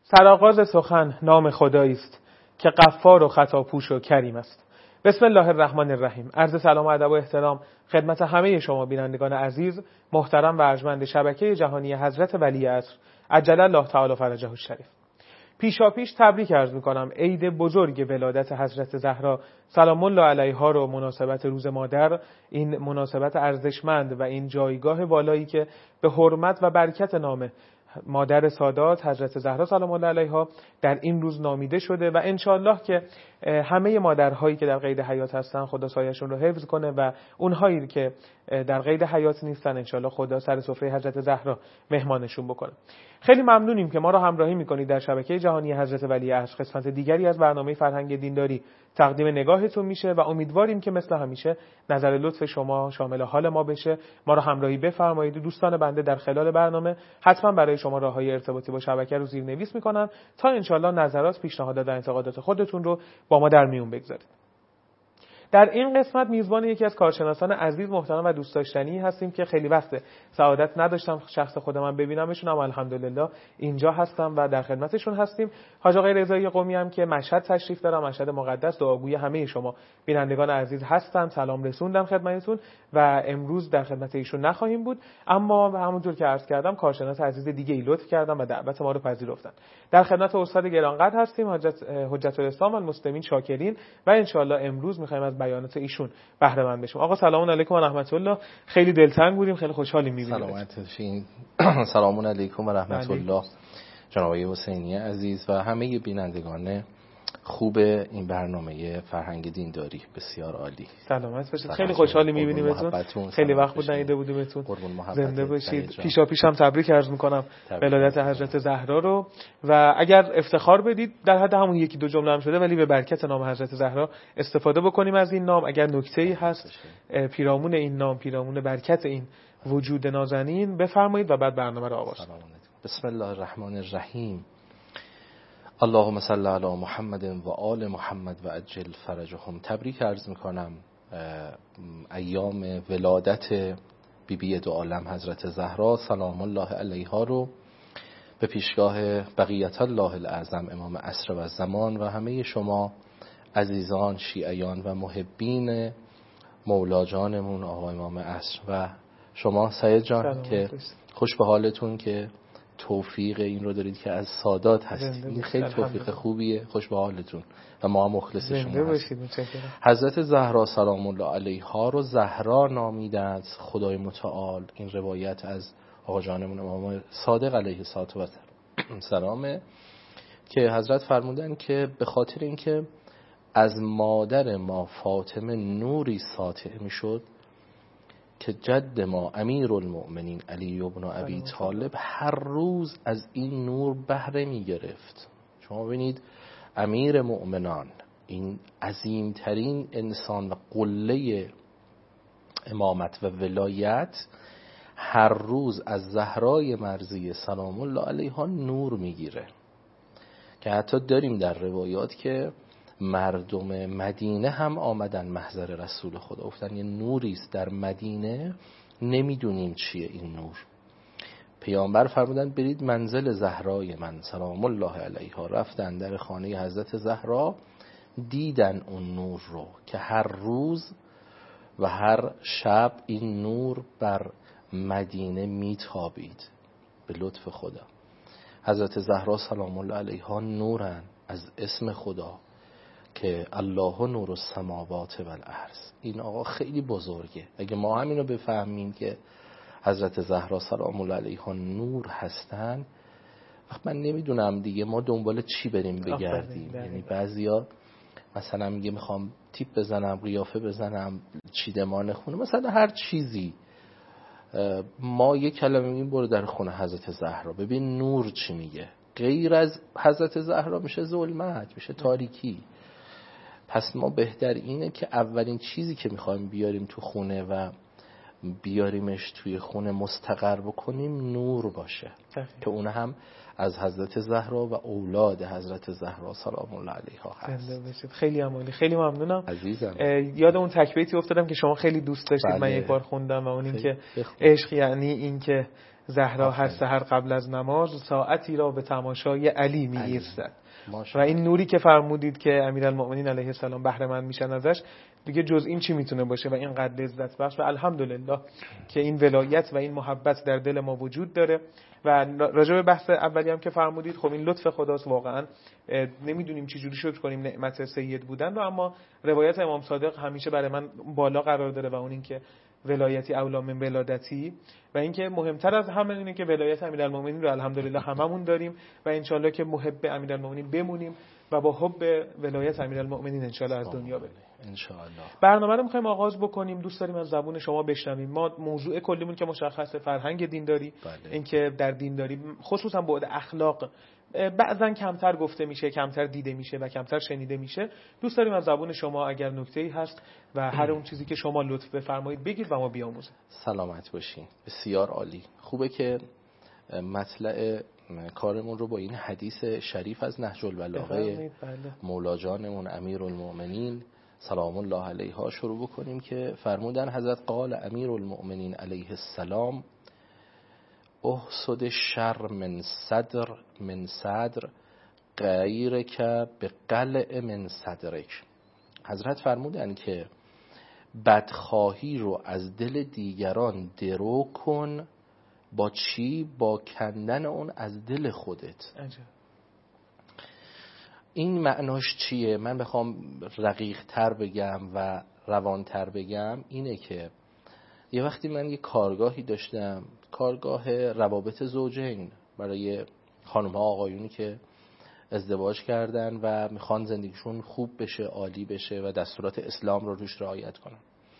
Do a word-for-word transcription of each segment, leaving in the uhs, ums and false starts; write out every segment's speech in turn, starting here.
سرآغاز سخن نام خدایی است که غفار و خطاپوش و کریم است. بسم الله الرحمن الرحیم. عرض سلام و ادب و احترام خدمت همه شما بینندگان عزیز، محترم و ارجمند شبکه جهانی حضرت ولی عصر عجل الله تعالی فرجه الشریف. پیشاپیش تبریک عرض می‌کنم عید بزرگ ولادت حضرت زهرا سلام الله علیها رو مناسبت روز مادر، این مناسبت ارزشمند و این جایگاه والایی که به حرمت و برکت نام مادر سادات حضرت زهرا سلام الله علیها در این روز نامیده شده و انشالله که همه مادرهایی که در قید حیات هستن خدا سایه‌شون رو حفظ کنه و اونهایی که در قید حیات نیستن انشالله خدا سر سفره حضرت زهرا مهمانشون بکنه. خیلی ممنونیم که ما را همراهی میکنید در شبکه جهانی حضرت ولی عصر. قسمت دیگری از برنامه فرهنگ دینداری تقدیم نگاهتون میشه و امیدواریم که مثل همیشه نظر لطف شما شامل حال ما بشه. ما را همراهی بفرمایید. دوستان بنده در خلال برنامه حتما برای شما راههای ارتباطی با شبکه رو زیرنویس میکنن تا انشالله نظرات، پیشنهادات و انتقادات خودتون رو با ما در میون بگذارید. در این قسمت میزبان یکی از کارشناسان عزیز، محترم و دوست داشتنی هستیم که خیلی وقت سعادت نداشتم شخص خودم هم ببینمشون، اما الحمدلله اینجا هستم و در خدمتشون هستیم. حاج آقای رضایی قمی هم که مشهد تشریف دارم، مشهد مقدس، دعاگوی همه شما بینندگان عزیز هستن. سلام رسوندم خدمتتون و امروز در خدمت ایشون نخواهیم بود، اما همونطور که عرض کردم کارشناس عزیز دیگه ای لطف کردن و دعوت ما رو پذیرفتن. در خدمت استاد گرانقدر هستیم حضرت حجت الاسلام المسلمین شاکرین و ان شاء الله امروز می‌خوایم از بیانات ایشون بهره مند بشیم. آقا سلام علیکم و رحمت الله. خیلی دلتنگ بودیم، خیلی خوشحالیم می‌بینیم. سلامت باشین. سلام علیکم و رحمت الله جناب حسینی عزیز و همه بینندگان خوب این برنامه فرهنگ دینداری. بسیار عالی. سلامت باشید. خیلی خوشحالیم می‌بینیمتون. خیلی وقت بود ندیده بودیمتون. زنده باشید. پیشا پیشم تبریک عرض می‌کنم ولادت حضرت زهرا رو و اگر افتخار بدید در حد همون یکی دو جمله هم شده ولی به برکت نام حضرت زهرا استفاده بکنیم از این نام. اگر نکته‌ای هست پیرامون این نام، پیرامون برکت این وجود نازنین بفرمایید و بعد برنامه رو آغاز کنیم. بسم الله الرحمن الرحیم. اللهم صل علی محمد و آل محمد و عجل فرجهم. تبریک عرض میکنم ایام ولادت بی بی دو عالم حضرت زهرا سلام الله علیها رو به پیشگاه بقیت الله الاعظم امام عصر و زمان و همه شما عزیزان شیعیان و محبین مولا جانمون آقا امام عصر و شما سید جان که خوش به حالتون که توفیق این رو دارید که از سادات هستید. این خیلی توفیق خوبیه. خوش به حالتون و ما هم مخلص شما هستیم. حضرت زهرا سلام الله علیها رو زهرا نامیده از خدای متعال. این روایت از آقا جانمون امام صادق علیه السلام که حضرت فرمودن که به خاطر اینکه از مادر ما فاطمه نوری ساطع میشد که جد ما امیر المؤمنین علی ابن ابی طالب هر روز از این نور بهره می گرفت. شما ببینید امیر مؤمنان، این عظیمترین انسان و قله امامت و ولایت، هر روز از زهرای مرضیه سلام الله علیها نور می گیره که حتی داریم در روایات که مردم مدینه هم آمدن محضر رسول خدا گفتن یه نوری است در مدینه نمیدونیم چیه این نور. پیامبر فرمودن برید منزل زهرای من سلام الله علیها. رفتن در خانه حضرت زهرا، دیدن اون نور رو که هر روز و هر شب این نور بر مدینه میتابید به لطف خدا. حضرت زهرا سلام الله علیها نورن از اسم خدا که الله نور السماوات و الارض. این آقا خیلی بزرگه. اگه ما همینو بفهمیم که حضرت زهرا سلام الله علیها نور هستن، وقت من نمیدونم دیگه ما دنبال چی بریم بگردیم. یعنی بعضیا مثلا میگه میخوام تیپ بزنم، قیافه بزنم، چیدمان خونه، مثلا هر چیزی. ما یک کلمه میگیم برو در خونه حضرت زهرا ببین نور چی میگه. غیر از حضرت زهرا میشه ظلمت، میشه تاریکی. پس ما بهتر اینه که اولین چیزی که میخوایم بیاریم تو خونه و بیاریمش توی خونه مستقر بکنیم نور باشه که اون هم از حضرت زهرا و اولاد حضرت زهرا سلام الله علیها هست. خیلی عالی، خیلی ممنونم عزیزم. یاد اون تکبیتی افتادم که شما خیلی دوست داشتید. بله. من یک بار خوندم و اون این که عشق یعنی این که زهرا هر سحر قبل از نماز ساعتی را به تماشای علی می ایستد. و این نوری که فرمودید که امیرالمؤمنین علیه السلام بهره مند میشن ازش، دیگه جز این چی میتونه باشه و اینقدر لذت بخش. و الحمدلله که این ولایت و این محبت در دل ما وجود داره. و راجع به بحث اولی هم که فرمودید، خب این لطف خداست واقعا، نمیدونیم چه جوری شکر کنیم نعمت سید بودن رو، اما روایت امام صادق همیشه برای من بالا قرار داره و اون این که ولایتی اولا من ولادتی، و اینکه مهمتر از همه اینه که ولایت امیرالمومنین رو الحمدلله هممون داریم و انشالله که محب امیرالمومنین بمونیم و با حب ولایت امیرالمومنین انشالله از دنیا بریم انشالله. برنامه رو می‌خوایم آغاز بکنیم. دوست داریم از زبون شما بشنویم. ما موضوع کلیمون که مشخصه فرهنگ دینداری، بله. اینکه در دینداری خصوصا بعد اخلاق بعضن کمتر گفته میشه، کمتر دیده میشه و کمتر شنیده میشه. دوست داریم از زبون شما اگر نکته‌ای هست و هر اون چیزی که شما لطف بفرمایید بگید و ما بیاموزیم. سلامت باشین. بسیار عالی. خوبه که مطلع کارمون رو با این حدیث شریف از نهج البلاغه مولا جانمون امیرالمؤمنین سلام الله علیها شروع بکنیم که فرمودن حضرت قال امیرالمؤمنین علیه السلام احسد شر من صدر من صدر غیرک به قلع من صدرک. حضرت فرمودن که بدخواهی رو از دل دیگران درو کن با چی؟ با کندن اون از دل خودت. عجب. این معناش چیه؟ من بخوام رقیق تر بگم و روان تر بگم اینه که یه وقتی من یه کارگاهی داشتم، کارگاه روابط زوجین برای خانم ها آقایونی که ازدواج کردن و میخوان زندگیشون خوب بشه، عالی بشه و دستورات اسلام رو روش رعایت کنن.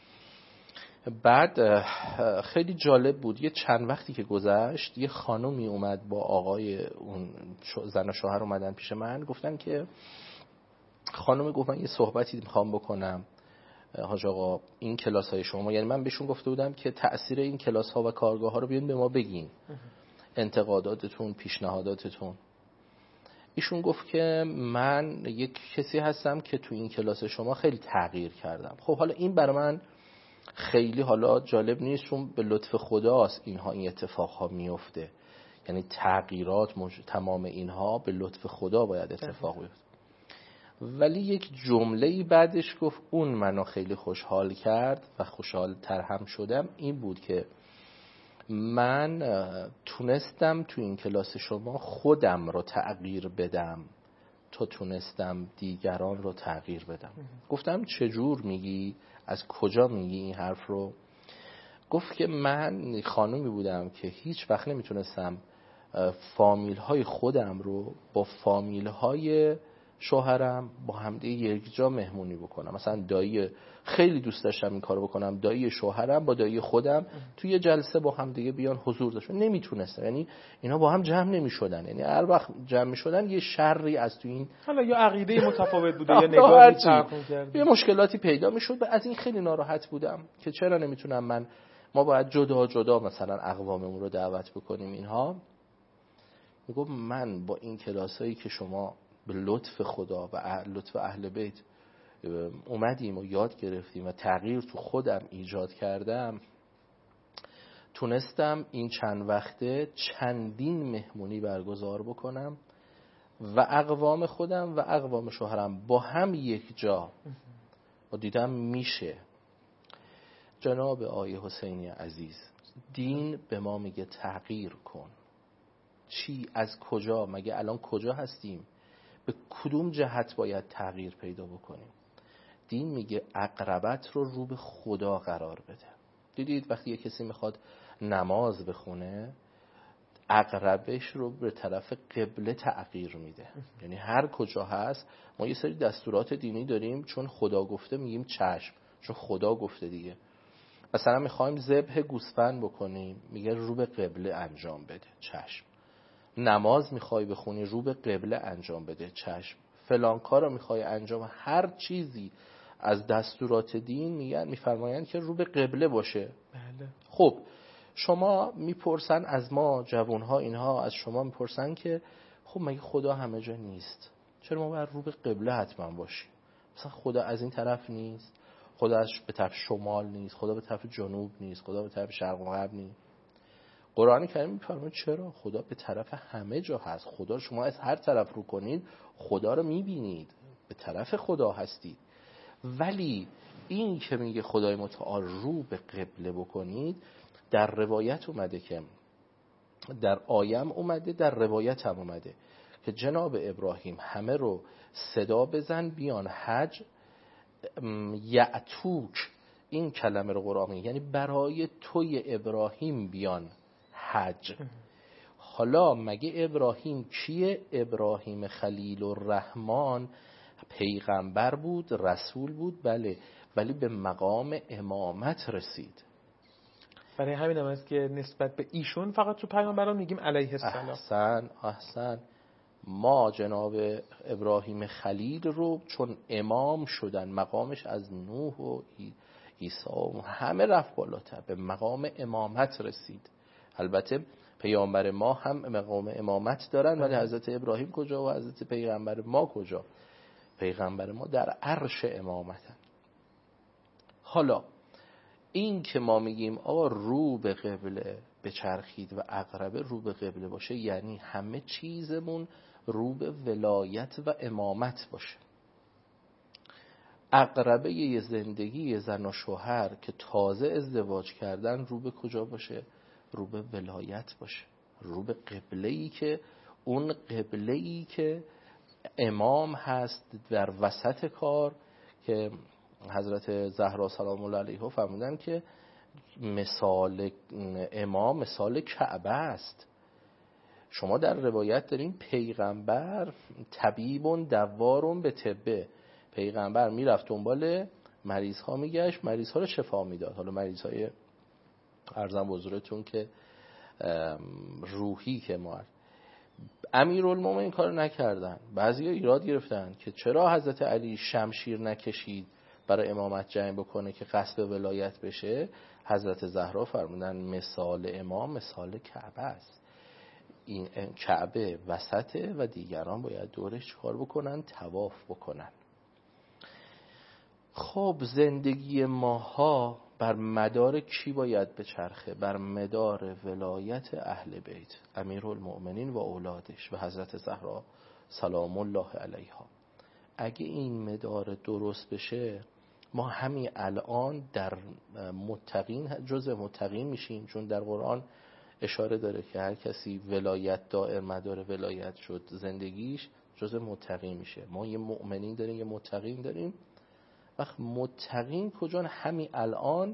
بعد خیلی جالب بود، یه چند وقتی که گذشت یه خانومی اومد با آقای اون زن و شوهر اومدن پیش من، گفتن که خانومی گفت من یه صحبتی میخوام بکنم حاج آقا، این کلاس های شما، یعنی من بهشون گفته بودم که تأثیر این کلاس ها و کارگاه ها رو بیان به ما بگین، انتقاداتتون، پیشنهاداتتون. ایشون گفت که من یک کسی هستم که تو این کلاس شما خیلی تغییر کردم. خب حالا این برای من خیلی حالا جالب نیست، چون به لطف خداست اینها این اتفاق ها میفته، یعنی تغییرات مج... تمام اینها به لطف خدا باید اتفاق بیفته. ولی یک جمله‌ای بعدش گفت اون منو خیلی خوشحال کرد و خوشحال تر هم شدم، این بود که من تونستم تو این کلاس شما خودم رو تغییر بدم تا تونستم دیگران رو تغییر بدم. گفتم چجور میگی؟ از کجا میگی این حرف رو؟ گفت که من خانومی بودم که هیچ وقت نمیتونستم فامیل های خودم رو با فامیل های شوهرم با همدیگه یک جا مهمونی بکنم. مثلا دایی، خیلی دوست داشتم این کارو بکنم، دایی شوهرم با دایی خودم توی یه جلسه با همدیگه بیان حضور داشتن، نمیتونستم، یعنی اینا با هم جمع نمیشدن، یعنی هر وقت جمع میشدن یه شری از تو این، حالا یا عقیده متفاوت بوده یا نگاهی فرق کرده، یه مشکلاتی پیدا میشد و از این خیلی ناراحت بودم که چرا نمیتونم من، ما باید جدا جدا مثلا اقواممون رو دعوت بکنیم. اینها میگم من با این کلاسایی که شما به لطف خدا و لطف اهل بیت اومدیم و یاد گرفتیم و تغییر تو خودم ایجاد کردم، تونستم این چند وقته چندین مهمونی برگزار بکنم و اقوام خودم و اقوام شوهرم با هم یک جا و دیدم میشه. جناب آقای حسینی عزیز، دین به ما میگه تغییر کن. چی؟ از کجا؟ مگه الان کجا هستیم؟ به کدوم جهت باید تغییر پیدا بکنیم؟ دین میگه اقربت رو رو به خدا قرار بده. دیدید وقتی یه کسی میخواد نماز بخونه، اقربش رو به طرف قبله تغییر میده. یعنی هر کجا هست، ما یه سری دستورات دینی داریم چون خدا گفته میگیم چشم، چون خدا گفته دیگه. مثلا میخوایم ذبح گوسفند بکنیم، میگه رو به قبله انجام بده، چشم. نماز میخوای بخونی، رو به قبله انجام بده، چشم. فلان کارو میخوای انجام، هر چیزی از دستورات دین میگن میفرمایند که رو به قبله باشه. بله. خب شما میپرسن از ما جوانها، اینها از شما میپرسن که خب مگه خدا همه جا نیست؟ چرا ما باید رو به قبله حتما باشیم؟ مثلا خدا از این طرف نیست، خدا از به طرف شمال نیست، خدا به طرف جنوب نیست، خدا به طرف شرق و غرب نیست. قرآن کریم میفرماید چرا؟ خدا به طرف همه جا هست. خدا شما از هر طرف رو کنید خدا رو میبینید، به طرف خدا هستید. ولی این که میگه خدای متعال رو به قبله بکنید، در روایت اومده، که در آیم اومده، در روایت هم اومده که جناب ابراهیم همه رو صدا بزن بیان حج، یعتوک، این کلمه رو قرآن میگه یعنی برای توی ابراهیم بیان حج. حالا مگه ابراهیم کیه؟ ابراهیم خلیل الرحمن پیغمبر بود، رسول بود، بله، ولی به مقام امامت رسید. برای همین هم است که نسبت به ایشون فقط تو پیامبران میگیم علیه السلام. احسن احسن. ما جناب ابراهیم خلیل رو چون امام شدن، مقامش از نوح و عیسی و همه رفت بالاتر، به مقام امامت رسید. البته پیامبر ما هم مقام امامت دارن، ولی حضرت ابراهیم کجا و حضرت پیغمبر ما کجا؟ پیغمبر ما در عرش امامتن. حالا این که ما میگیم آقا رو به قبله بچرخید و عقربه رو به قبله باشه، یعنی همه چیزمون رو به ولایت و امامت باشه. عقربه ی زندگی زن و شوهر که تازه ازدواج کردن رو به کجا باشه؟ رو به ولایت باشه، رو به قبله‌ای که اون قبله‌ای که امام هست در وسط کار، که حضرت زهرا سلام الله علیها فرمودن که مثال امام مثال کعبه است. شما در روایت دارین پیغمبر طبیبون دوارون به طبه، پیغمبر میرفت دنبال مریض ها میگشت، مریض ها رو شفا میداد. حالا مریض های عرضم بزرگتون که روحی که ما امیرالمومنین این کارو نکردن. بعضیا ایراد گرفتن که چرا حضرت علی شمشیر نکشید برای امامت جنگ بکنه که قصد ولایت بشه. حضرت زهرا فرمودن مثال امام مثال کعبه است، این کعبه وسطه و دیگران باید دورش کار بکنن، طواف بکنن. خب زندگی ماها بر مدار کی باید بچرخه؟ بر مدار ولایت اهل بیت، امیرالمؤمنین و اولادش و حضرت زهرا سلام الله علیها. اگه این مدار درست بشه، ما همین الان در متقین جزء متقین میشیم، چون در قرآن اشاره داره که هر کسی ولایت دائر مدار ولایت شد زندگیش جزء متقین میشه. ما یه مؤمنین داریم یه متقین داریم. وقت متقین کجان؟ همین الان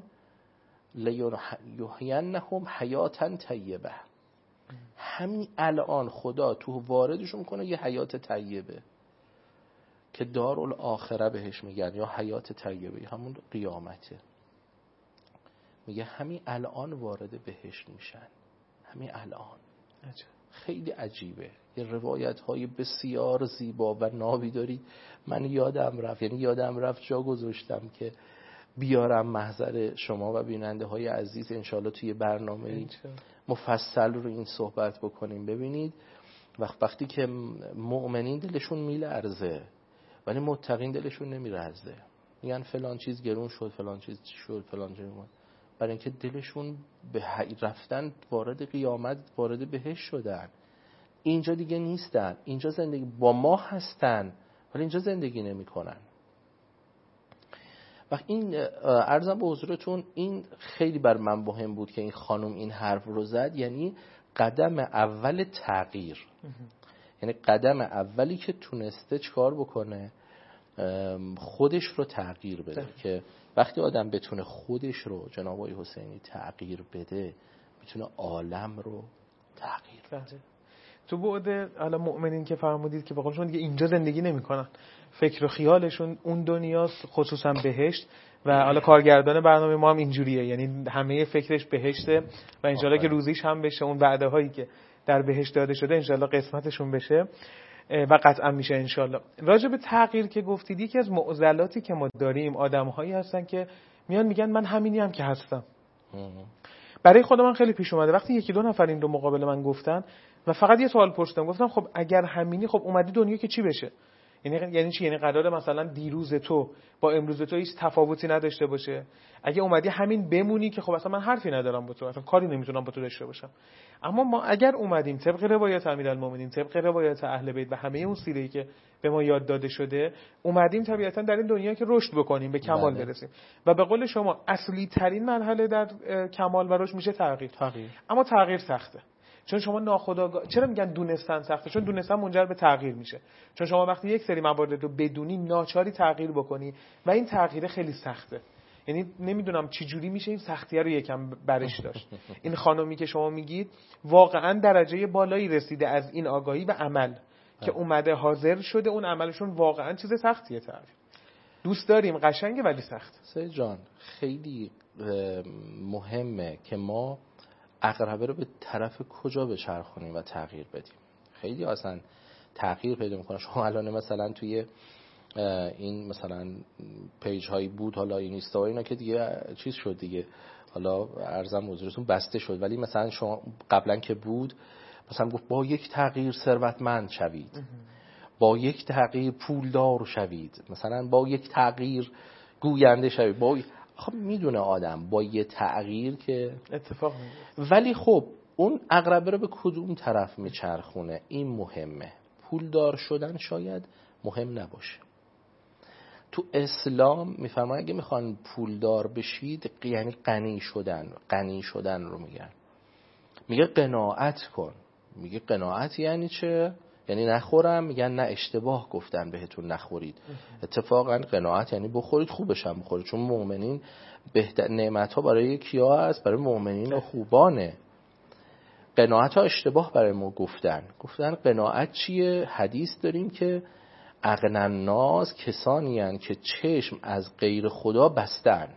لیحینهم حیاتا طیبه، همین الان خدا تو واردشون کنه یه حیات طیبه که دارالآخره بهش میگن، یا حیات طیبه همون قیامته. میگه همین الان وارد بهشت میشن، همین الان. عجب. خیلی عجیبه. یه روایت های بسیار زیبا و نابی دارید. من یادم رفت، یعنی یادم رفت جا گذاشتم که بیارم محضر شما و بیننده های عزیز انشالله توی برنامه مفصل رو این صحبت بکنیم. ببینید وقت وقتی که مؤمنین دلشون میلرزه ولی متقین دلشون نمیلرزه، میگن فلان چیز گرون شد، فلان چیز شد، فلان چیز شد، برای اینکه دلشون به رفتن وارد قیامت وارد بهشت شدن. اینجا دیگه نیستن، اینجا زندگی با ما هستن ولی اینجا زندگی نمی کنن. و این عرضم به حضورتون این خیلی بر من مهم بود که این خانم این حرف رو زد، یعنی قدم اول تغییر، یعنی قدم اولی که تونسته چکار بکنه؟ خودش رو تغییر بده. ده. که وقتی آدم بتونه خودش رو جناب آقای حسینی تغییر بده، میتونه عالم رو تغییر بده. تو بعد حالا مؤمنین که فرمودید که به قولشون دیگه اینجا زندگی نمی‌کنن، فکر و خیالشون اون دنیاست، خصوصا بهشت. و حالا کارگردان برنامه ما هم اینجوریه، یعنی همه فکرش بهشته و انشالله که روزیش هم بشه، اون وعده هایی که در بهشت داده شده انشالله قسمتشون بشه و قطعا میشه انشالله. راجع به تغییر که گفتید، یکی از معضلاتی که ما داریم آدم‌هایی هستن که میان میگن من همینی هم که هستم. برای خود من خیلی پیش اومده وقتی یکی دو نفر این رو مقابل من گفتن و فقط یه سوال پرسیدم، گفتم خب اگر همینی، خب اومدی دنیا که چی بشه؟ یعنی یعنی چی؟ یعنی قراره مثلا دیروز تو با امروز تو هیچ تفاوتی نداشته باشه؟ اگه اومدی همین بمونی که خب اصلا من حرفی ندارم با تو، اصلا کاری نمیتونم با تو داشته باشم. اما ما اگر اومدیم طبق روایت امیرالمومنین، طبق روایت اهل بیت و همه اون سیره‌ای که به ما یاد داده شده، اومدیم طبیعتا در این دنیا که رشد بکنیم، به کمال بله. برسیم. و به قول شما اصلی ترین مرحله در کمال و رشد میشه تغییر. تغییر. اما تغییر سخته. چون شما ناخودآگاه، چرا میگن دونستن سخته؟ چون دونستن منجر به تغییر میشه. چون شما وقتی یک سری موارد رو بدونی، ناچاری تغییر بکنی و این تغییر خیلی سخته. یعنی نمیدونم چه جوری میشه این سختیه رو یکم برش داشت. این خانومی که شما میگید واقعا درجه بالایی رسیده از این آگاهی و عمل که اومده حاضر شده اون عملشون واقعا چیز سختیه. تغییر دوست داریم، قشنگه ولی سخت. سید جان خیلی مهمه که ما عقربه رو به طرف کجا بچرخونیم و تغییر بدیم. خیلی اصلا تغییر پیدا میکنه. شما الان مثلا توی این مثلا پیج هایی بود، حالا این اینستا و اینا که دیگه چیز شد دیگه، حالا عرضم حضورتون بسته شد، ولی مثلا شما قبلا که بود مثلا گفت با یک تغییر ثروتمند شوید، با یک تغییر پولدار شوید، مثلا با یک تغییر گوینده شوید. با خب میدونه آدم با یه تغییر که اتفاق میفته. ولی خب اون عقربه رو به کدوم طرف میچرخونه؟ این مهمه. پولدار شدن شاید مهم نباشه. تو اسلام میفرماید اگه میخوان پولدار بشید یعنی غنی شدن، غنی شدن رو میگن. میگه قناعت کن. میگه قناعت یعنی چه؟ یعنی نخورم؟ میگن نه، اشتباه گفتن بهتون نخورید. اتفاقا قناعت یعنی بخورید، خوبش هم بخورید، چون مؤمنین بهتر نعمت ها برای کیا هست؟ برای مؤمنین و خوبانه. قناعت ها اشتباه برای ما گفتن. گفتن قناعت چیه؟ حدیث داریم که اغنی الناس کسانی هستند که چشم از غیر خدا بستن.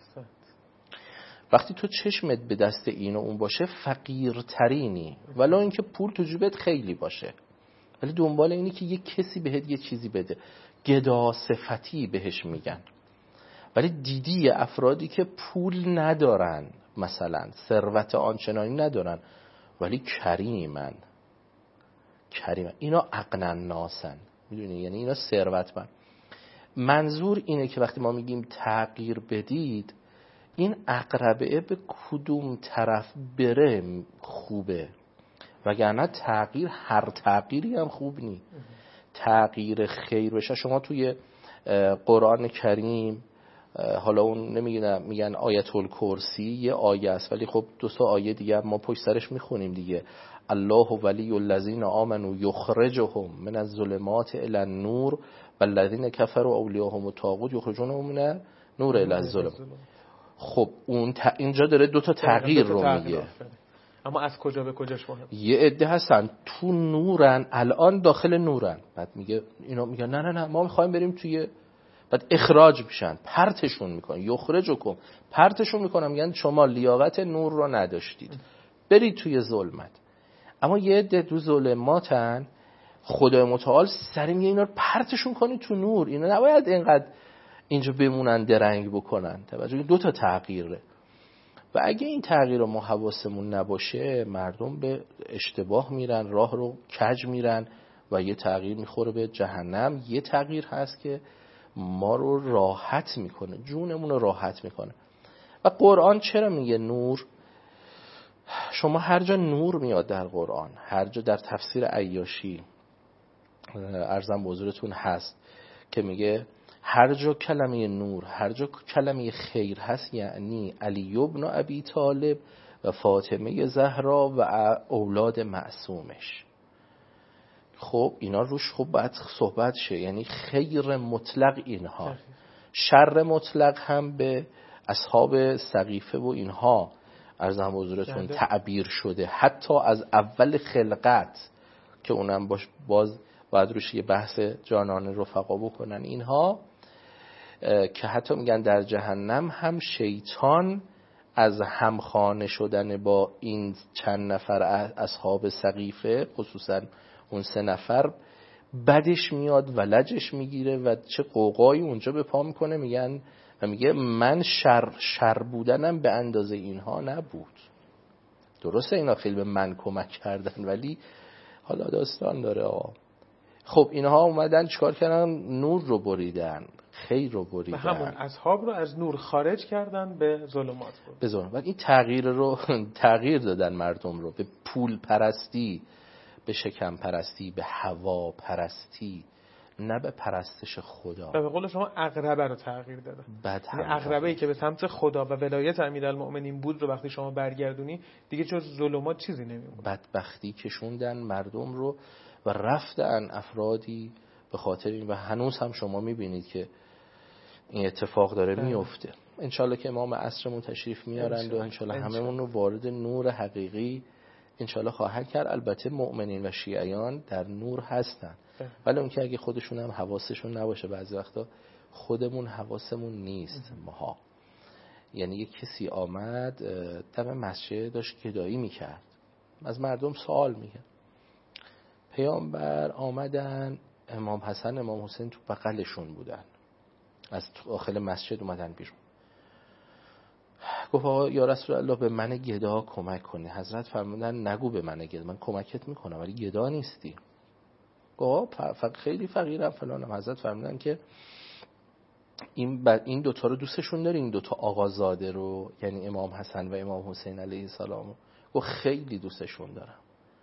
وقتی تو چشمت به دست این و اون باشه فقیرترینی، ولو اینکه پول تو جیبت خیلی باشه، ولی دنبال اینی که یک کسی بهت یه چیزی بده. گدا صفتی بهش میگن. ولی دیدی افرادی که پول ندارن، مثلا ثروت آنچنانی ندارن ولی کریمن، کریمن، اینا اغنی الناسن. میدونی یعنی اینا ثروتمند. منظور اینه که وقتی ما میگیم تغییر بدید، این عقربه به کدوم طرف بره خوبه، وگرنه تغییر هر تغییری هم خوب نی. تغییر خیر بشه. شما توی قرآن کریم، حالا اون نمیگن میگن آیت الکرسی یه آیه است، ولی خب دو تا آیه دیگه ما پشت سرش میخونیم دیگه. الله ولی الذین آمنوا یخرجهم من الظلمات الی النور والذین کفروا اولیاءهم الطاغوت یخرجونهم من النور الی الظلمات. خب اون ت... اینجا داره دو تا تغییر رو میگه. اما از کجا به کجاش مهم؟ یه عده هستن تو نورن، الان داخل نورن، بعد میگه اینا میگن نه نه نه ما میخوایم بریم توی، بعد اخراج میشن، پرتشون میکنن، یخرجکم، پرتشون میکنن، میگن شما لیاقت نور رو نداشتید، برید توی ظلمت. اما یه عده تو ظلماتن، خدای متعال سری میگه اینا رو پرتشون کنید تو نور، اینا نباید اینقدر اینجا بمونن درنگ بکنن. توجه، دو تا تغییره. و اگه این تغییر رو ما حواسمون نباشه، مردم به اشتباه میرن، راه رو کج میرن و یه تغییر میخوره به جهنم. یه تغییر هست که ما رو راحت میکنه، جونمون رو راحت میکنه. و قرآن چرا میگه نور؟ شما هر جا نور میاد در قرآن، هر جا در تفسیر عیاشی عرضم حضورتون هست که میگه هر جا کلمه نور، هر جا کلمه خیر هست، یعنی علی ابن ابی طالب و فاطمه زهرا و اولاد معصومش. خب اینا روش خب باید صحبت شه، یعنی خیر مطلق اینها، شر مطلق هم به اصحاب سقیفه و اینها عرضم حضورتون تعبیر شده، حتی از اول خلقت که اونم باش باز باید روش یه بحث جانان رفقا بکنن اینها، که حتی میگن در جهنم هم شیطان از همخانه شدن با این چند نفر اصحاب سقیفه، خصوصا اون سه نفر، بدش میاد و لجش میگیره و چه قوقایی اونجا به پا میکنه. میگن و میگه من شر شر بودنم به اندازه اینها نبود. درسته اینا خیلی به من کمک کردن، ولی حالا داستان داره آقا. خب اینها اومدن چیکار کردن؟ نور رو بریدن، خیر رو بریدن، همون اصحاب رو از نور خارج کردن به ظلمات بود. به ظلمات. و این تغییر رو تغییر دادن مردم رو به پول پرستی، به شکم پرستی، به هوا پرستی، نه به پرستش خدا. و به قول شما عقربه رو تغییر دادن. یعنی عقربه‌ای که به سمت خدا و ولایت امیرالمؤمنین بود رو وقتی شما برگردونی دیگه جز ظلمات چیزی نمیمونه. بدبختی کشوندن مردم رو و رفتن افرادی به خاطر این، و هنوز هم شما میبینید که این اتفاق داره میفته. انشالله که امام عصرمون تشریف میارند و انشالله هممون رو وارد نور حقیقی انشالله خواهد کرد. البته مؤمنین و شیعیان در نور هستن، ولی اون که اگه خودشون هم حواسشون نباشه، بعضی وقتا خودمون حواسمون نیست ماها. یعنی یک کسی آمد دم مسجد داشت گدایی میکرد، از مردم سوال میکرد، پیامبر آمدن، امام حسن امام حسین تو بغلشون بودن، از داخل مسجد اومدن بیرون. گفت آقا یا رسول الله به من گدا کمک کنی. حضرت فرمودن نگو به من گدا، من کمکت میکنم ولی گدا نیستی. گفت فقط خیلی فقیرم فلانم. حضرت فرمودن که این این دوتا رو دوستشون داری، این دوتا آقازاده رو، یعنی امام حسن و امام حسین علیه السلام. گفت خیلی دوستشون دارم.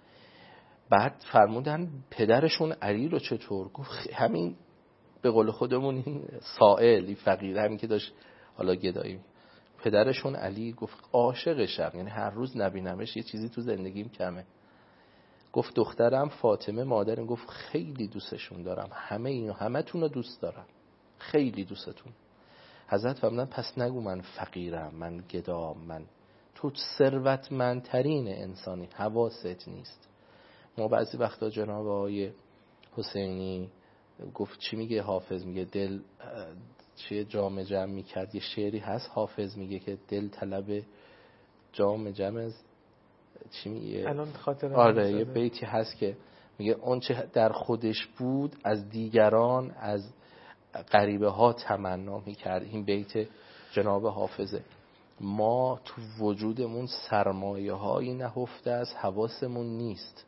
بعد فرمودن پدرشون علی رو چطور؟ گفت همین به قول خودمون این سائل، این فقیر، همین که داشت حالا گدایی، پدرشون علی. گفت عاشقشم، یعنی هر روز نبینمش یه چیزی تو زندگیم کمه. گفت دخترم فاطمه مادرم. گفت خیلی دوستشون دارم، همه اینو همه تون رو دوست دارم، خیلی دوستتون. حضرت فرمودن پس نگو من فقیرم، من گدام، من تو ثروتمندترین انسانی، حواست نیست. ما بعضی وقتا جناب آقای حسینی گفت چی میگه حافظ؟ میگه دل چیه جام جمع میکرد. یه شعری هست حافظ میگه که دل طلب جام جمع از چی میگه الان خاطرم آره یه بیتی هست که میگه اون چه در خودش بود از دیگران از غریبه ها تمنا میکرد. این بیت جناب حافظه. ما تو وجودمون سرمایه هایی نهفته از حواسمون نیست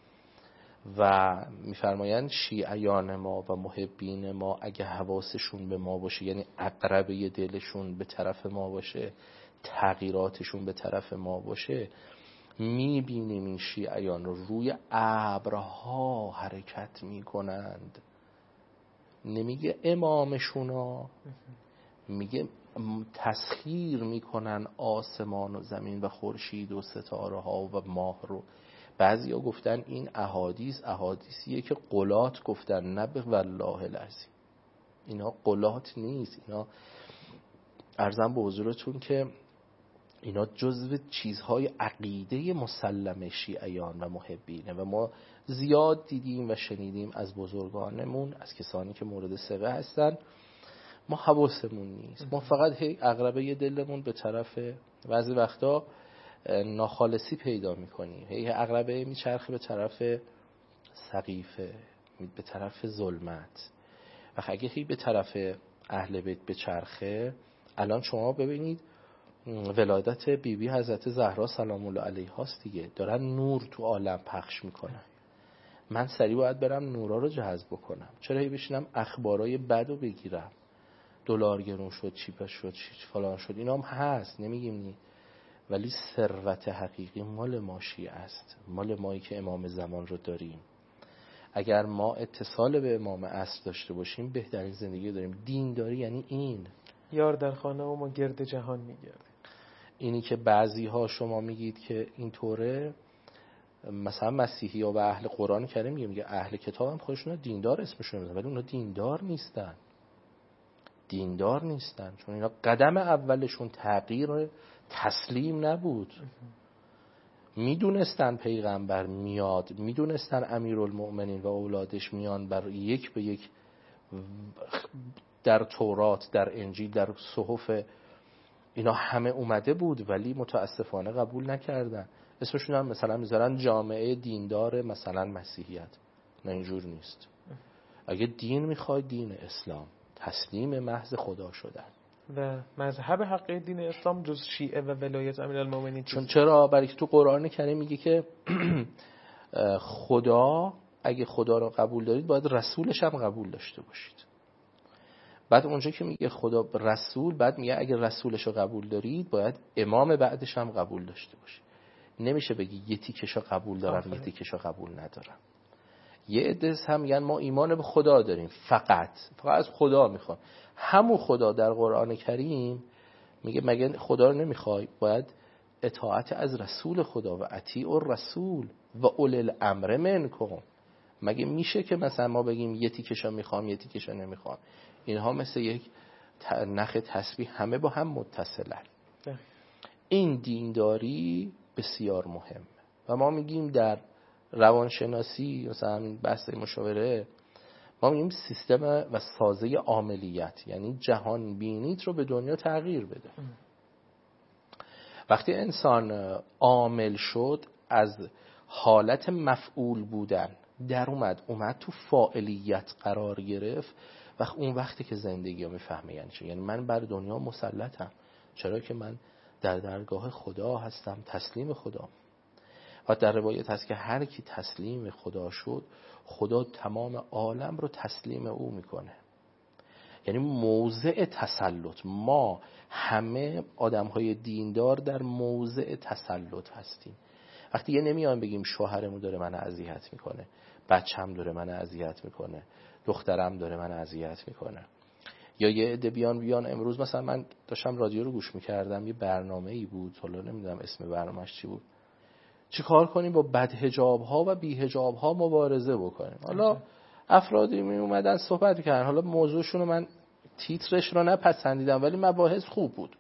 و میفرمایند شیعیان ما و محبین ما اگه حواسشون به ما باشه، یعنی عقربه دلشون به طرف ما باشه، تغییراتشون به طرف ما باشه، میبینیم این شیعیان رو روی ابرها حرکت میکنند. نمیگه امامشونا، میگه تسخیر میکنن آسمان و زمین و خورشید و ستاره ها و ماه رو. بعضیا گفتن این احادیث احادیثیه که قلات گفتن، نه به والله العظیم اینا قلات نیست. اینا عرضم به حضورتون که اینا جزو چیزهای عقیده مسلم شیعیان و محبینه و ما زیاد دیدیم و شنیدیم از بزرگانمون، از کسانی که مورد ثقه هستن. ما حواسمون نیست، ما فقط هی عقربه دلمون به طرف بعضی وقتا ناخالصی پیدا میکنیم، هی عقربه میچرخه به طرف سقیفه، به طرف ظلمت. و اگه هی به طرف اهل بیت بچرخه، الان شما ببینید ولادت بیبی بی حضرت زهرا سلام الله علیها است دیگه، دارن نور تو عالم پخش میکنن. من سریع باید برم نورا رو جذب بکنم، چرا هی بشینم اخبارای بدو بگیرم؟ دلار گرون شد، چیپ شد، چی فلان شد، اینا هم هست نمیگیم نی، ولی ثروت حقیقی مال ما شیعه است، مال مایی که امام زمان رو داریم. اگر ما اتصال به امام عصر داشته باشیم بهترین زندگی داریم. دین داری یعنی این یار در خانه و ما گرد جهان میگردیم. اینی که بعضی ها شما میگید که این طوره، مثلا مسیحی ها و اهل قرآن کریم میگه میگه اهل کتاب هم خودشون دیندار اسمشون میذارن، ولی اونا دیندار نیستن، دیندار نیستن چون اینا قدم اولشون تغییر تسلیم نبود. میدونستن پیغمبر میاد، میدونستن امیرالمؤمنین و اولادش میان بر یک به یک در تورات، در انجیل، در صحف اینا همه اومده بود، ولی متاسفانه قبول نکردن. اسمشون هم مثلا میذارن جامعه دیندار مثلا مسیحیت. نه اینجور نیست. اگه دین میخوای دین اسلام، تسلیم محض خدا شدن. و مذهب حقیقی دین اسلام جز شیعه و ولایت امیرالمؤمنین چون چرا؟ برای که تو قرآن کریم میگه که خدا اگه خدا رو قبول دارید باید رسولش هم قبول داشته باشید. بعد اونجا که میگه خدا رسول، بعد میگه اگه رسولش رو قبول دارید باید امام بعدش هم قبول داشته باشید. نمیشه بگی یه تیکشو قبول دارم یه تیکشو قبول ندارم. یه عده هم میگن ما ایمان به خدا داریم، فقط فقط از خدا میخوام. همون خدا در قرآن کریم میگه مگه خدا رو نمیخوای؟ باید اطاعت از رسول خدا و اطیعوا الرسول و اولی الامر منکم. مگه میشه که مثلا ما بگیم یه تیکشو میخوام یه تیکشو نمیخوام؟ اینها مثل یک نخ تسبیح همه با هم متصلن. این دینداری بسیار مهمه و ما میگیم در روانشناسی مثلا همین بحث مشاوره ما میگیم سیستم و سازه عاملیت، یعنی جهان بینیت رو به دنیا تغییر بده. وقتی انسان عامل شد، از حالت مفعول بودن در اومد اومد تو فاعلیت قرار گرفت، وقت اون وقتی که زندگی رو میفهمه یعنی چه. یعنی من بر دنیا مسلطم، چرا که من در درگاه خدا هستم، تسلیم خدا. و در روایت هست که هر کی تسلیم خدا شد، خدا تمام عالم رو تسلیم او میکنه. یعنی موضع تسلط، ما همه آدمهای دیندار در موضع تسلط هستیم. وقتی یه نمیان بگیم شوهرمون داره من اذیت میکنه، بچه‌م داره من اذیت میکنه، دخترم داره من اذیت میکنه، یا یه عده بیان بیان امروز مثلا من داشتم رادیو رو گوش میکردم، یه برنامه‌ای بود، حالا نمیدونم اسم برنامه‌اش چی بود، چی کار کنیم با بدحجاب ها و بی‌حجاب ها مبارزه بکنیم. حالا افرادی می اومدن صحبت کردن، حالا موضوعشون رو من تیترش رو نپسندیدم ولی مباحث خوب بود.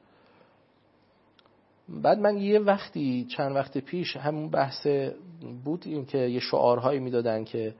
بعد من یه وقتی چند وقت پیش همون بحث بود این که یه شعارهایی میدادن که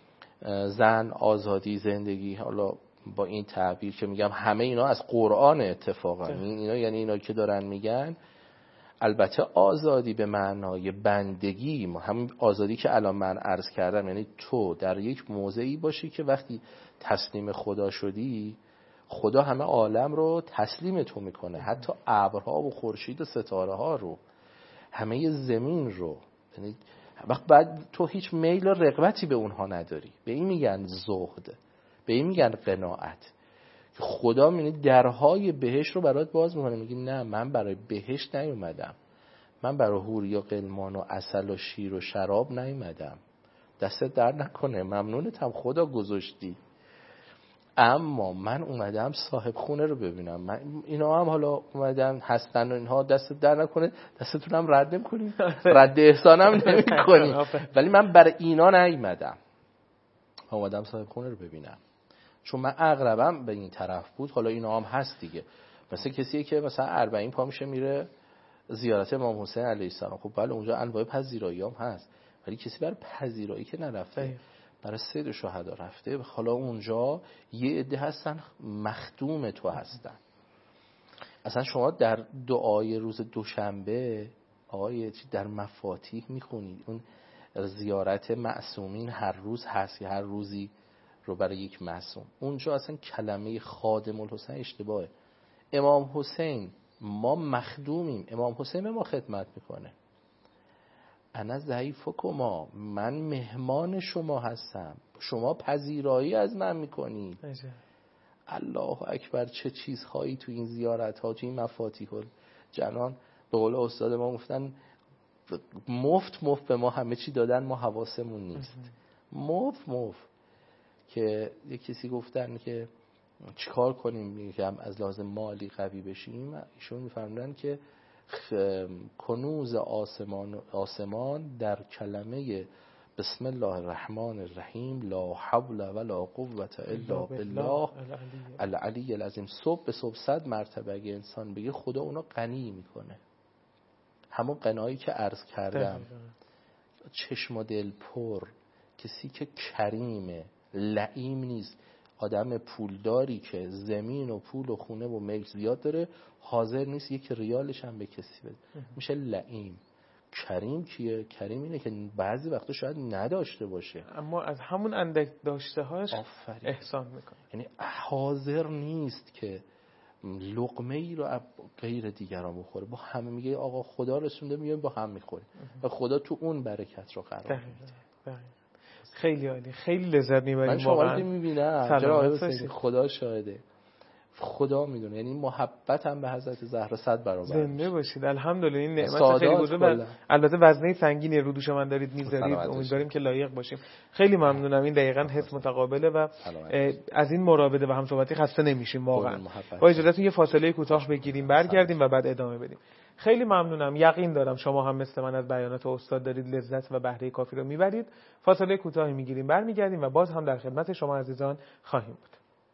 زن، آزادی، زندگی، حالا با این تعبیر که میگم همه اینا از قرآن اتفاقا این اینا یعنی اینا که دارن میگن. البته آزادی به معنای بندگی، همین آزادی که الان من عرض کردم، یعنی تو در یک موضعی باشی که وقتی تسلیم خدا شدی، خدا همه عالم رو تسلیم تو میکنه، حتی ابرها و خورشید و ستاره ها رو، همه زمین رو. یعنی وقت بعد تو هیچ میل و رغبتی به اونها نداری. به این میگن زهد، به این میگن قناعت. خدا میگه درهای بهشت رو برات باز میکنه، میگه نه من برای بهشت نیومدم، من برای حوری و غلمان و عسل و شیر و شراب نیومدم، دستت در نکنه، ممنونتم خدا گذاشتی، اما من اومدم صاحب خونه رو ببینم. من اینا هم حالا اومدن هستن و اینها، دستت در نکنه، دستتونم رد نمی‌کنیم، رد احسانم نمی‌کنیم، ولی من برای اینا نیومدم، اومدم صاحب خونه رو ببینم. چون من اقربم به این طرف بود. حالا اینا هم هست دیگه، مثل کسیه که مثلا اربعین پا میشه میره زیارت امام حسین علیه السلام، خب بله اونجا انواع پذیرایی هم هست، ولی کسی برای پذیرایی که نرفته، برای سید شهدا رفته. حالا اونجا یه عده هستن مخدوم تو هستن. اصلا شما در دعای روز دوشنبه آقای در مفاتیح میخونید، اون زیارت معصومین هر روز هست، هر روزی رو برای یک معصوم. اونجا اصلا کلمه خادم الحسین اشتباهه. امام حسین، ما مخدومیم، امام حسین به ما خدمت میکنه. انا ضیفکما، من مهمان شما هستم، شما پذیرایی از من میکنید. الله اکبر، چه چیزهایی تو این زیارت ها، تو این مفاتیح جنان، به قول استاد ما گفتن مفت مفت به ما همه چی دادن، ما حواسمون نیست. مفت مفت که یک کسی گفتن که چیکار کنیم میگم از لحاظ مالی قوی بشیم، ایشون میفرمودن که کنوز آسمان آسمان در کلمه بسم الله الرحمن الرحیم لا حول ولا قوة الا بالله العلی العظیم. صبح به صبح صد مرتبه اگه انسان بگه خدا اونو غنی میکنه. همون قنایی که عرض کردم، چشم و دل پر، کسی که کریمه، لئیم نیست، آدم پولداری که زمین و پول و خونه و ملک زیاد داره، حاضر نیست یک ریالش هم به کسی بده، میشه لئیم. کریم کیه؟ کریم اینه که بعضی وقتا شاید نداشته باشه اما از همون اندک داشته هاش احسان میکنه. یعنی حاضر نیست که لقمه ای رو غیر دیگران بخوره، با همه میگه آقا خدا رسونده، میگه با هم میخوریم و خدا تو اون برکت رو قرار میده. است. خیلی عالی، خیلی لذت میبریم. من شما رو میبینم جناب خدا شاهده، خدا میدونه، یعنی محبتم به حضرت زهرا صد برابر. زنده باشید. الحمدلله این نعمت خیلی بزرگه. البته وزنه سنگینی رو دوش من دارید میذارید، امیدواریم که لایق باشیم. خیلی ممنونم. این دقیقاً حس متقابله و از این مراوده و همصحبتی خسته نمیشیم واقعا. با اجازهتون یه فاصله کوتاه بگیریم، برگردیم و بعد ادامه بدیم. خیلی ممنونم. یقین دارم شما هم مثل من از بیانات استاد دارید لذت و بهره کافی رو میبرید. فاصله کوتاهی میگیریم، برمیگردیم و باز هم در خدمت شما عزیزان خواهیم بود.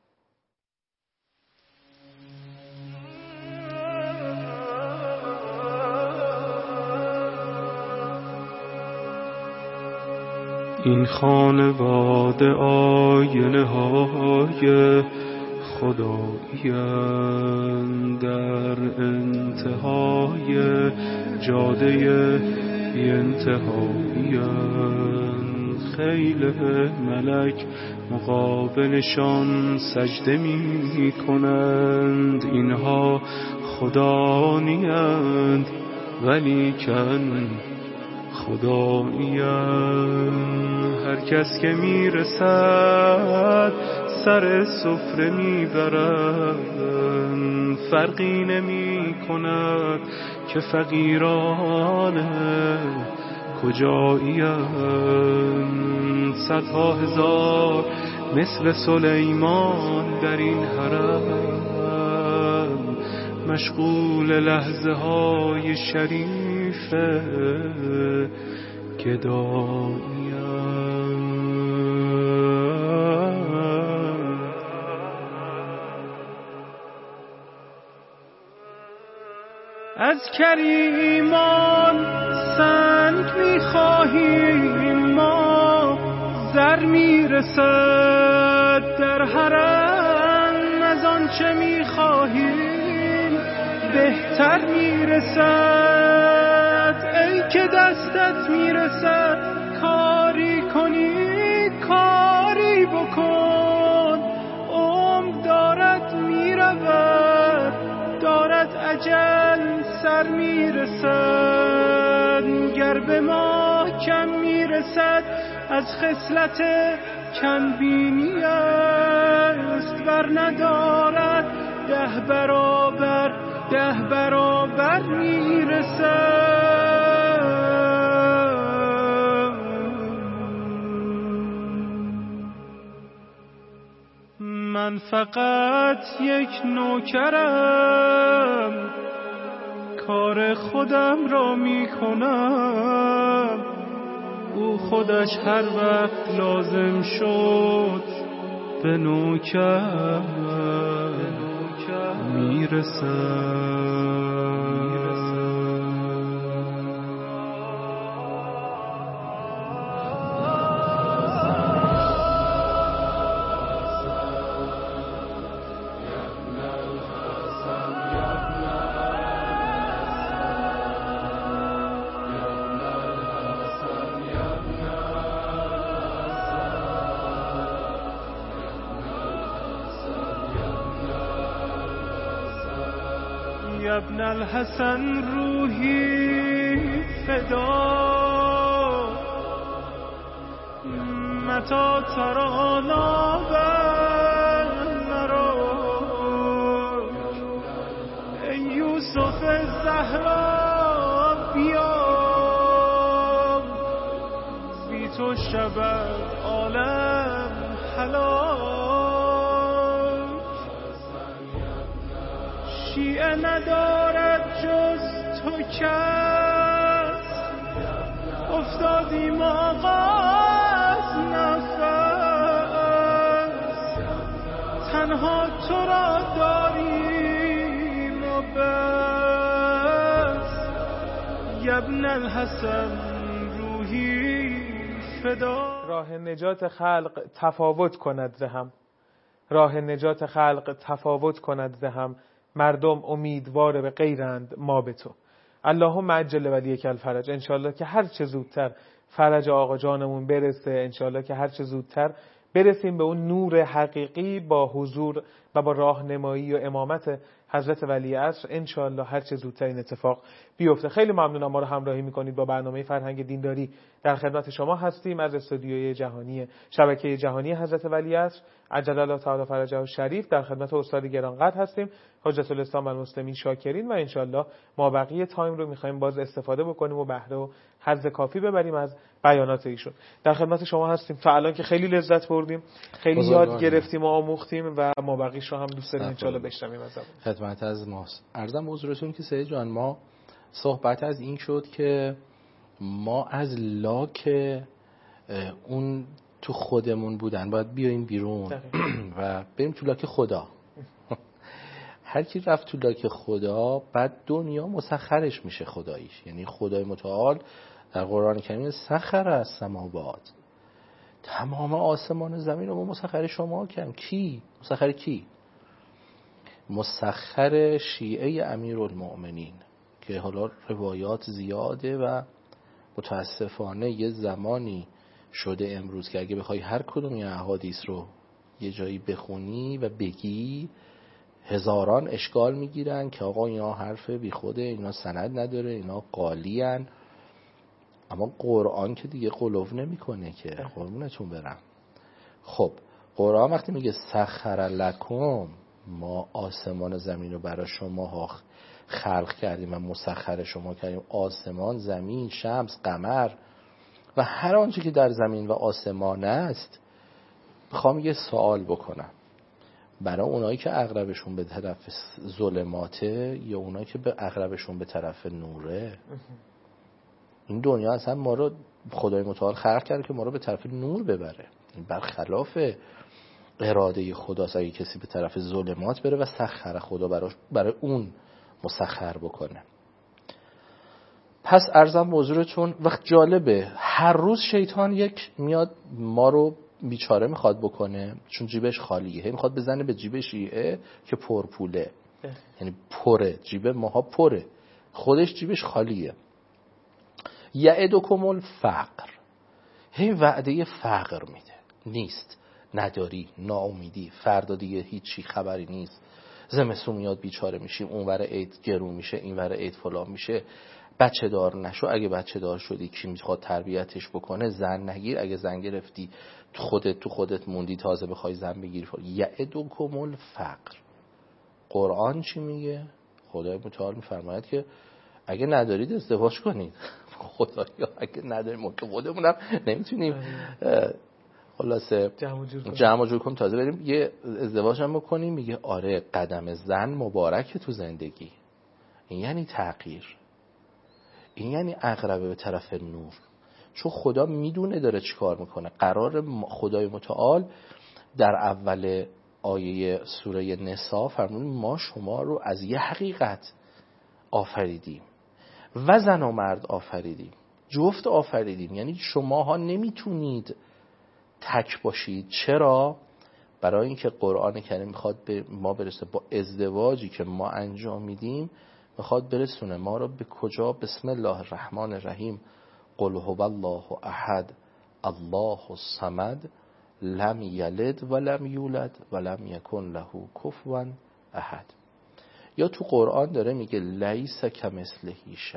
این خانواده آینه های خدایی‌اند، در انتهای جاده بی انتهایی‌اند. خیل ملک مقابلشان سجده می کنند. اینها خدا نیند ولیکن خدایی‌اند. هر کس که میرسد سر سفره میبرد، فرقی نمی کند که فقیران کجایی‌اند. صدها هزار مثل سلیمان در این حرم، مشغول لحظه های شریف گدایی‌اند. از کریمان سنگ می‌خواهیم ما، زر میرسد در حرم. از آنچه می‌خواهیم بهتر میرسد. ای که دستت میرسد کاری کنی کاری بکن. عمر دارد میرود دارد اجل سر میرسد. گر به ما کم میرسد از خصلت کم بینی است، ور ندارد ده برابر ده برابر میرسد. من فقط یک نوکرم، کار خودم را می کنم. او خودش هر وقت لازم شد به نوکر می رسد. ابن الحسن روحی فدا متا ترانا بر مرا. ای یوسف زهرا بیا، بی تو شود عالم هلاک. شیعه ندارد جز تو کس، افتادیم آقا از نفس. تنها تو را داریم و بس. ابن الحسن روحی فدا. راه نجات خلق تفاوت کند زهم، راه نجات خلق تفاوت کند زهم. مردم امیدوار به غیرند ما به تو. اللهم عجل ولیک الفرج. انشالله که هر چه زودتر فرج آقا جانمون برسه، انشالله که هر چه زودتر برسیم به اون نور حقیقی با حضور و با راهنمایی و امامت حضرت ولی عصر ان شاء الله هر چه زودتر این اتفاق بیفته. خیلی ممنونم ما رو همراهی میکنید با برنامه فرهنگ دینداری. در خدمت شما هستیم از استودیوی جهانی شبکه جهانی حضرت ولی عصر عجل الله تعالی فرجه الشریف. در خدمت استاد گرانقدر هستیم حجت الاسلام المسلمین شاکرین و ان شاء الله ما بقیه تایم رو می‌خوایم باز استفاده بکنیم و بهره و حظ کافی ببریم از بیانات ایشون. در خدمت شما هستیم تا الان که خیلی لذت بردیم، خیلی یاد گرفتیم و آموختیم و ما بقیش رو هم دوست داریم ان شاء الله بشنویم از اون. خدمت از ماست. عرضم حضورتون که سید جان ما صحبت از این شد که ما از لاک اون تو خودمون بودن باید بیایم بیرون و بریم تو لاک خدا. هر کی رفت تو لاک خدا بعد دنیا مسخرش میشه خداییش. یعنی خدای متعال در قرآن کریم سخر از سماوات، تمام آسمان و زمین رو مسخر شما کردم. کی؟ مسخر کی؟ مسخر شیعه امیرالمؤمنین که حالا روایات زیاده و متاسفانه یه زمانی شده امروز که اگه بخوای هر کدوم این احادیث رو یه جایی بخونی و بگی هزاران اشکال میگیرن که آقا اینا حرف بی خوده، اینا سند نداره، اینا قالیان. اما قرآن که دیگه قلوف نمیکنه که، قربونتون برم. خب قرآن وقتی میگه سخر لکم، ما آسمان و زمین رو برای شما خلق کردیم و مسخر شما کردیم، آسمان، زمین، شمس، قمر و هر آنچه که در زمین و آسمان است. میخوام یه سوال بکنم برای اونایی که اقربشون به طرف ظلماته یا اونایی که به اقربشون به طرف نوره. این دنیا اصلا ما رو خدای متعال خلق کرده که ما رو به طرف نور ببره. این برخلاف اراده خداست اگه کسی به طرف ظلمات بره و سخر خدا برای, برای اون مسخر بکنه. پس عرضم به حضورتون وقت جالبه هر روز شیطان یک میاد ما رو بیچاره میخواد بکنه چون جیبش خالیه، میخواد بزنه به جیب شیعه که پرپوله، یعنی پره، جیب ماها پره، خودش جیبش خالیه. یعدکم الفقر، هی وعده فقر میده، نیست، نداری، ناامیدی، فردا دیگه هیچی خبری نیست، زمستون میاد بیچاره میشیم، اونور عید گرون میشه، اینور عید فلان میشه، بچه دار نشو، اگه بچه دار شدی کی میخواد تربیتش بکنه، زن نگیر، اگه زن گرفتی تو خودت تو خودت موندی تازه بخوای زن بگیری. یعدکم الفقر. قرآن چی میگه؟ خدای متعال میفرماید که اگه ندارید ازدواج کنید. خدایا اگه نداریم ما که خودمونم نمیتونیم خلاصه جمع و جور کنیم تازه بریم یه ازدواج هم بکنیم. میگه آره قدم زن مبارکه تو زندگی. این یعنی تغییر، این یعنی اقربه به طرف نور، چون خدا میدونه داره چی کار میکنه. قرار خدای متعال در اول آیه سوره نساء فرمود ما شما رو از یه حقیقت آفریدیم و زن و مرد آفریدیم، جفت آفریدیم. یعنی شماها نمیتونید تک باشید. چرا؟ برای اینکه قرآن کریم میخواد به ما برسه، با ازدواجی که ما انجام میدیم میخواد برسونه ما رو به کجا؟ بسم الله الرحمن الرحیم. قل هو الله احد الله الصمد لم یلد ولم یولد ولم یکن له کفوا احد. یا تو قرآن داره میگه لیس کمثله شیء،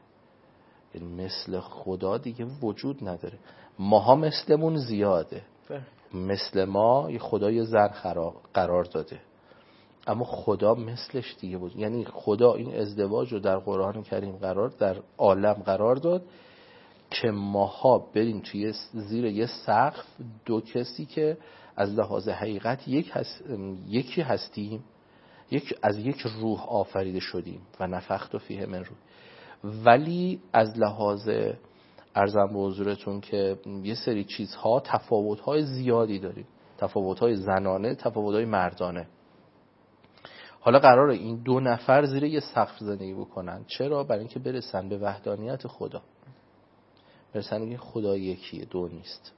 یعنی مثل خدا دیگه وجود نداره. ماها مثلمون زیاده، مثل ما یه خدای زن قرار داده اما خدا مثلش دیگه بود. یعنی خدا این ازدواج رو در قرآن کریم قرار در عالم قرار داد که ماها بریم توی زیر یه سقف، دو کسی که از لحاظ حقیقت یک هست، یکی هستیم، یک از یک روح آفریده شدیم و نفخت فیه من روح، ولی از لحاظ عرضم به حضورتون که یه سری چیزها تفاوت‌های زیادی داریم، تفاوت‌های زنانه، تفاوت‌های مردانه. حالا قراره این دو نفر زیر یه سقف زندگی بکنن. چرا؟ برای اینکه برسن به وحدانیت خدا، برسن که خدا یکیه، دو نیست.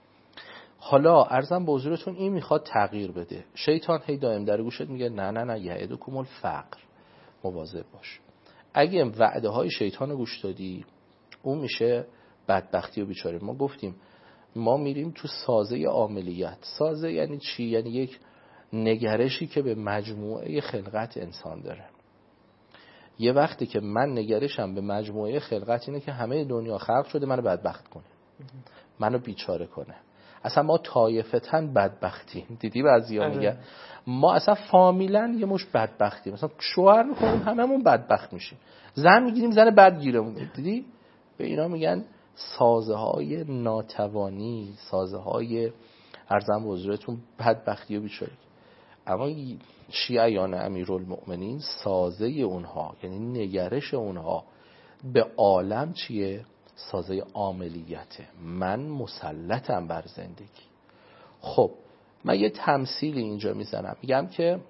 حالا عرضم به حضورتون این میخواد تغییر بده. شیطان هی دائم در گوشت میگه نه نه نه یعدکم الفقر، مواظب باش. اگه وعده های شیطان رو گوش دادی اون میشه بدبختی و بیچاره. ما گفتیم ما میریم تو سازه عاملیت. سازه یعنی چی؟ یعنی یک نگرشی که به مجموعه خلقت انسان داره. یه وقتی که من نگرشم به مجموعه خلقت اینه که همه دنیا خلق شده منو بدبخت کنه، منو بیچاره کنه. اصلا ما طایفتن بدبختیم. دیدی بعضیا میگن ما اصلا فامیلن یه مش بدبختیم، مثلا شوهر میکنیم هممون بدبخت میشیم، زن میگیریم زن بد گیرمون. دیدی به اینا میگن سازه های ناتوانی، سازه های ارزم به حضورتون بدبختی و بیچاری. اما شیعیان امیرالمؤمنین سازه اونها، یعنی نگرش اونها به عالم چیه؟ سازه عاملیته. من مسلطم بر زندگی. خب من یه تمثیلی اینجا میزنم، میگم که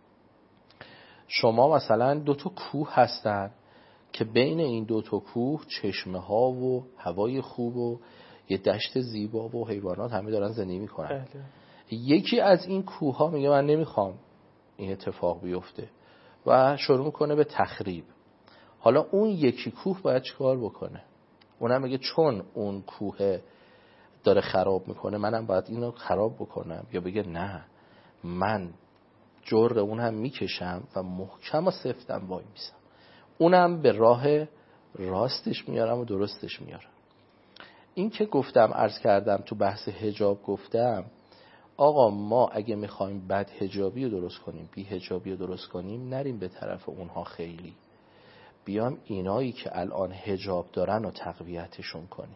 شما مثلا دو تا کوه هستن که بین این دو تا کوه چشمه ها و هوای خوب و یه دشت زیبا و حیوانات همه دارن زندگی میکنن. یکی از این کوه ها میگه من نمیخوام این اتفاق بیفته و شروع میکنه به تخریب. حالا اون یکی کوه باید چیکار بکنه؟ اونم میگه چون اون کوه داره خراب میکنه منم باید اینو خراب بکنم، یا بگه نه من جر اون هم میکشم و محکم و سفتم وای میسم، اونم به راه راستش میارم و درستش میارم. این که گفتم عرض کردم تو بحث حجاب گفتم آقا ما اگه میخوایم بد حجابی رو درست کنیم، بی حجابی رو درست کنیم، نریم به طرف اونها، خیلی بیام اینایی که الان حجاب دارن رو تقویتشون کنیم.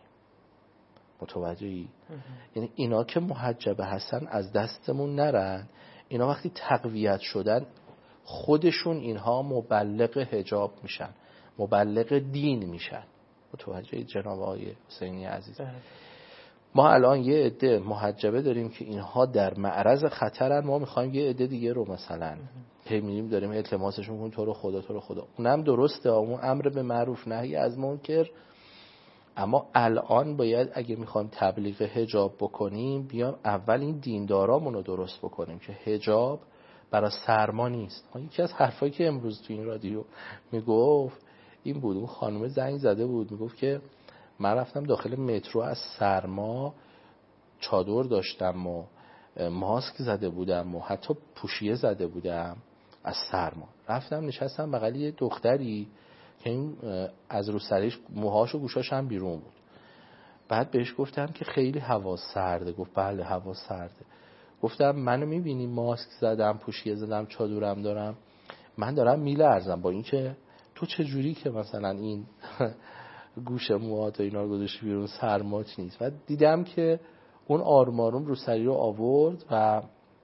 متوجهی؟ یعنی اینا که محجبه هستن از دستمون نرن، اینا وقتی تقویت شدن خودشون اینها مبلغ حجاب میشن، مبلغ دین میشن. متوجه جناب آقای حسینی عزیز؟ ما الان یه عده محجبه داریم که اینها در معرض خطرن، ما میخوایم یه عده دیگه رو مثلا هی میریم داریم التماسشون کنیم تو رو خدا تو رو خدا. اونم درسته، اون امر به معروف نهی از منکر. اما الان باید اگه میخوایم تبلیغ حجاب بکنیم بیام اول این دیندارامون رو درست بکنیم که حجاب برای سرما نیست. یکی از حرفایی که امروز تو این رادیو میگفت این بود، اون خانم زنگ زده بود میگفت که من رفتم داخل مترو از سرما چادر داشتم و ماسک زده بودم و حتی پوشیه زده بودم از سرما، رفتم نشستم بغل یه دختری که این از رو سرش موهاش و گوشاش هم بیرون بود. بعد بهش گفتم که خیلی هوا سرده. گفت بله هوا سرده. گفتم منو میبینی ماسک زدم، پوشیه زدم، چادرم دارم، من دارم میلرزم با این که تو چه جوری که مثلا این گوش موهات و اینا رو گذاشتی بیرون سرماچ نیست. و دیدم که اون آروم آروم رو سری رو آورد و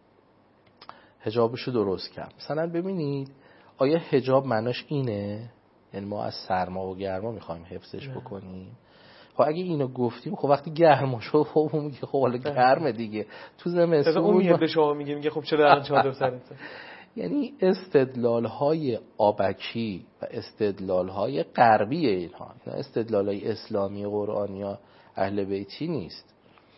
حجابشو درست کرد. مثلا ببینید آیا حجاب معناش اینه؟ یعنی ما از سرما و گرما میخوایم حفظش نه. بکنیم. خب اگه اینو گفتیم خب وقتی گرما شد خب اون میگه خب حالا گرمه دیگه تو زمستون اون میاد به شما میگه میگه خب چرا الان چادر سرته؟ یعنی استدلال‌های آبکی و استدلال‌های غربی اینها، اینا استدلال‌های اسلامی قرآنی یا اهل بیتی نیست.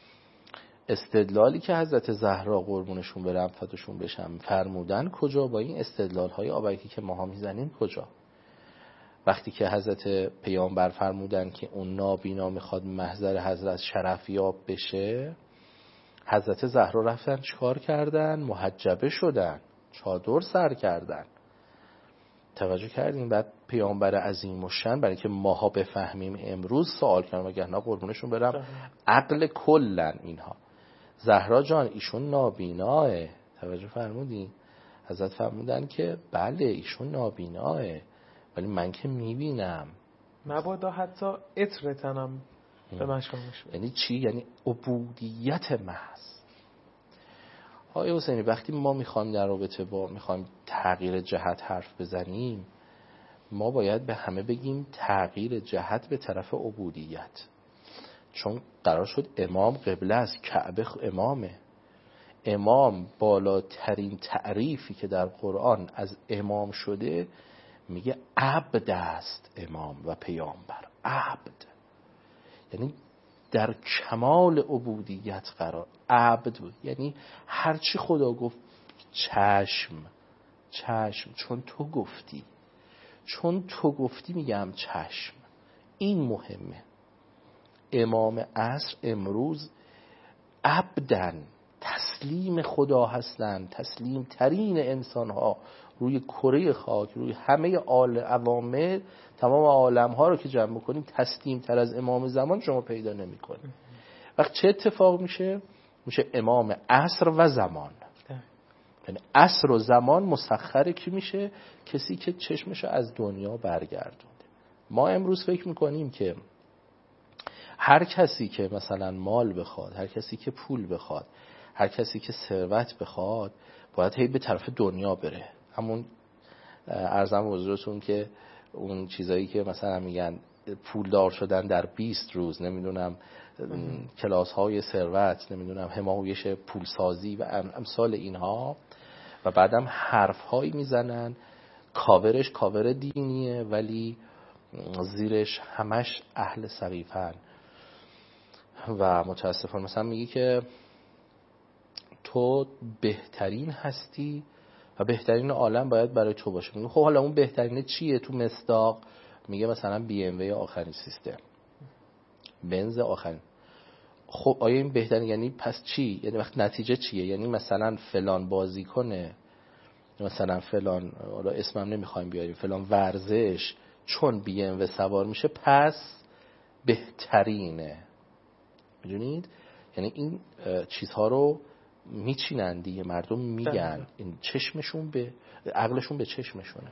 استدلالی که حضرت زهرا قربونشون برم فتشون بشم فرمودن کجا، با این استدلال‌های آبکی که ماها میزنیم کجا؟ وقتی که حضرت پیامبر فرمودن که اون نابینا میخواد محضر حضرت شرفیاب بشه، حضرت زهرا رفتن چیکار کردن؟ محجبه شدن، چادر سر کردن. توجه کردیم؟ بعد پیامبر عظیم و شن برای که ماها بفهمیم امروز سوال کردن، وگرنه قربونشون برم عقل کلن اینها. زهرا جان ایشون نابیناه. توجه فرمودین؟ حضرت فرمودن که بله ایشون نابیناه ولی من که میبینم. مبادا حتی عطر تنم به مشامش. یعنی چی؟ یعنی عبودیت محض. آقای حسینی وقتی ما میخوایم در رابطه با میخوایم تغییر جهت حرف بزنیم، ما باید به همه بگیم تغییر جهت به طرف عبودیت. چون قرار شد امام قبله است، کعبه امامه. امام بالاترین تعریفی که در قرآن از امام شده میگه عبد است امام و پیامبر. عبد یعنی در کمال عبودیت قرار. عبد بود یعنی هرچی خدا گفت چشم چشم، چون تو گفتی، چون تو گفتی میگم چشم. این مهمه. امام عصر امروز عبدن تسلیم خدا هستن، تسلیم ترین انسان ها روی کره خاک، روی همه عوامل، تمام عالم ها رو که جمع کنیم تسلیم تر از امام زمان شما پیدا نمی کنید. وقت چه اتفاق میشه؟ میشه امام عصر و زمان. یعنی عصر و زمان مسخره کی میشه؟ کسی که چشمشو از دنیا برگردونده. ما امروز فکر میکنیم که هر کسی که مثلا مال بخواد، هر کسی که پول بخواد، هر کسی که ثروت بخواد باید هی به طرف دنیا بره. همون عرضم حضورتون که اون چیزایی که مثلا میگن پولدار شدن در بیست روز، نمیدونم کلاس های ثروت، نمیدونم حمایش پولسازی و امثال اینها، و بعدم حرف هایی میزنن کاورش کاور دینیه ولی زیرش همش اهل سقیفن. و متاسفانه مثلا میگی که تو بهترین هستی و بهترین عالم باید برای تو باشه. میگه خب حالا اون بهترینه چیه؟ تو مصداق میگه مثلا بی ام وی آخرین سیستم، بنز آخرین. خب آیا این بهترین یعنی پس چی؟ یعنی وقت نتیجه چیه؟ یعنی مثلا فلان بازیکنه، مثلا فلان، حالا اسمم نمیخوایم بیاریم، فلان ورزش چون بی ام و سوار میشه پس بهترینه. میدونید؟ یعنی این چیزها رو میچینن دیگه، مردم میگن، این چشمشون به عقلشون به چشمشونه.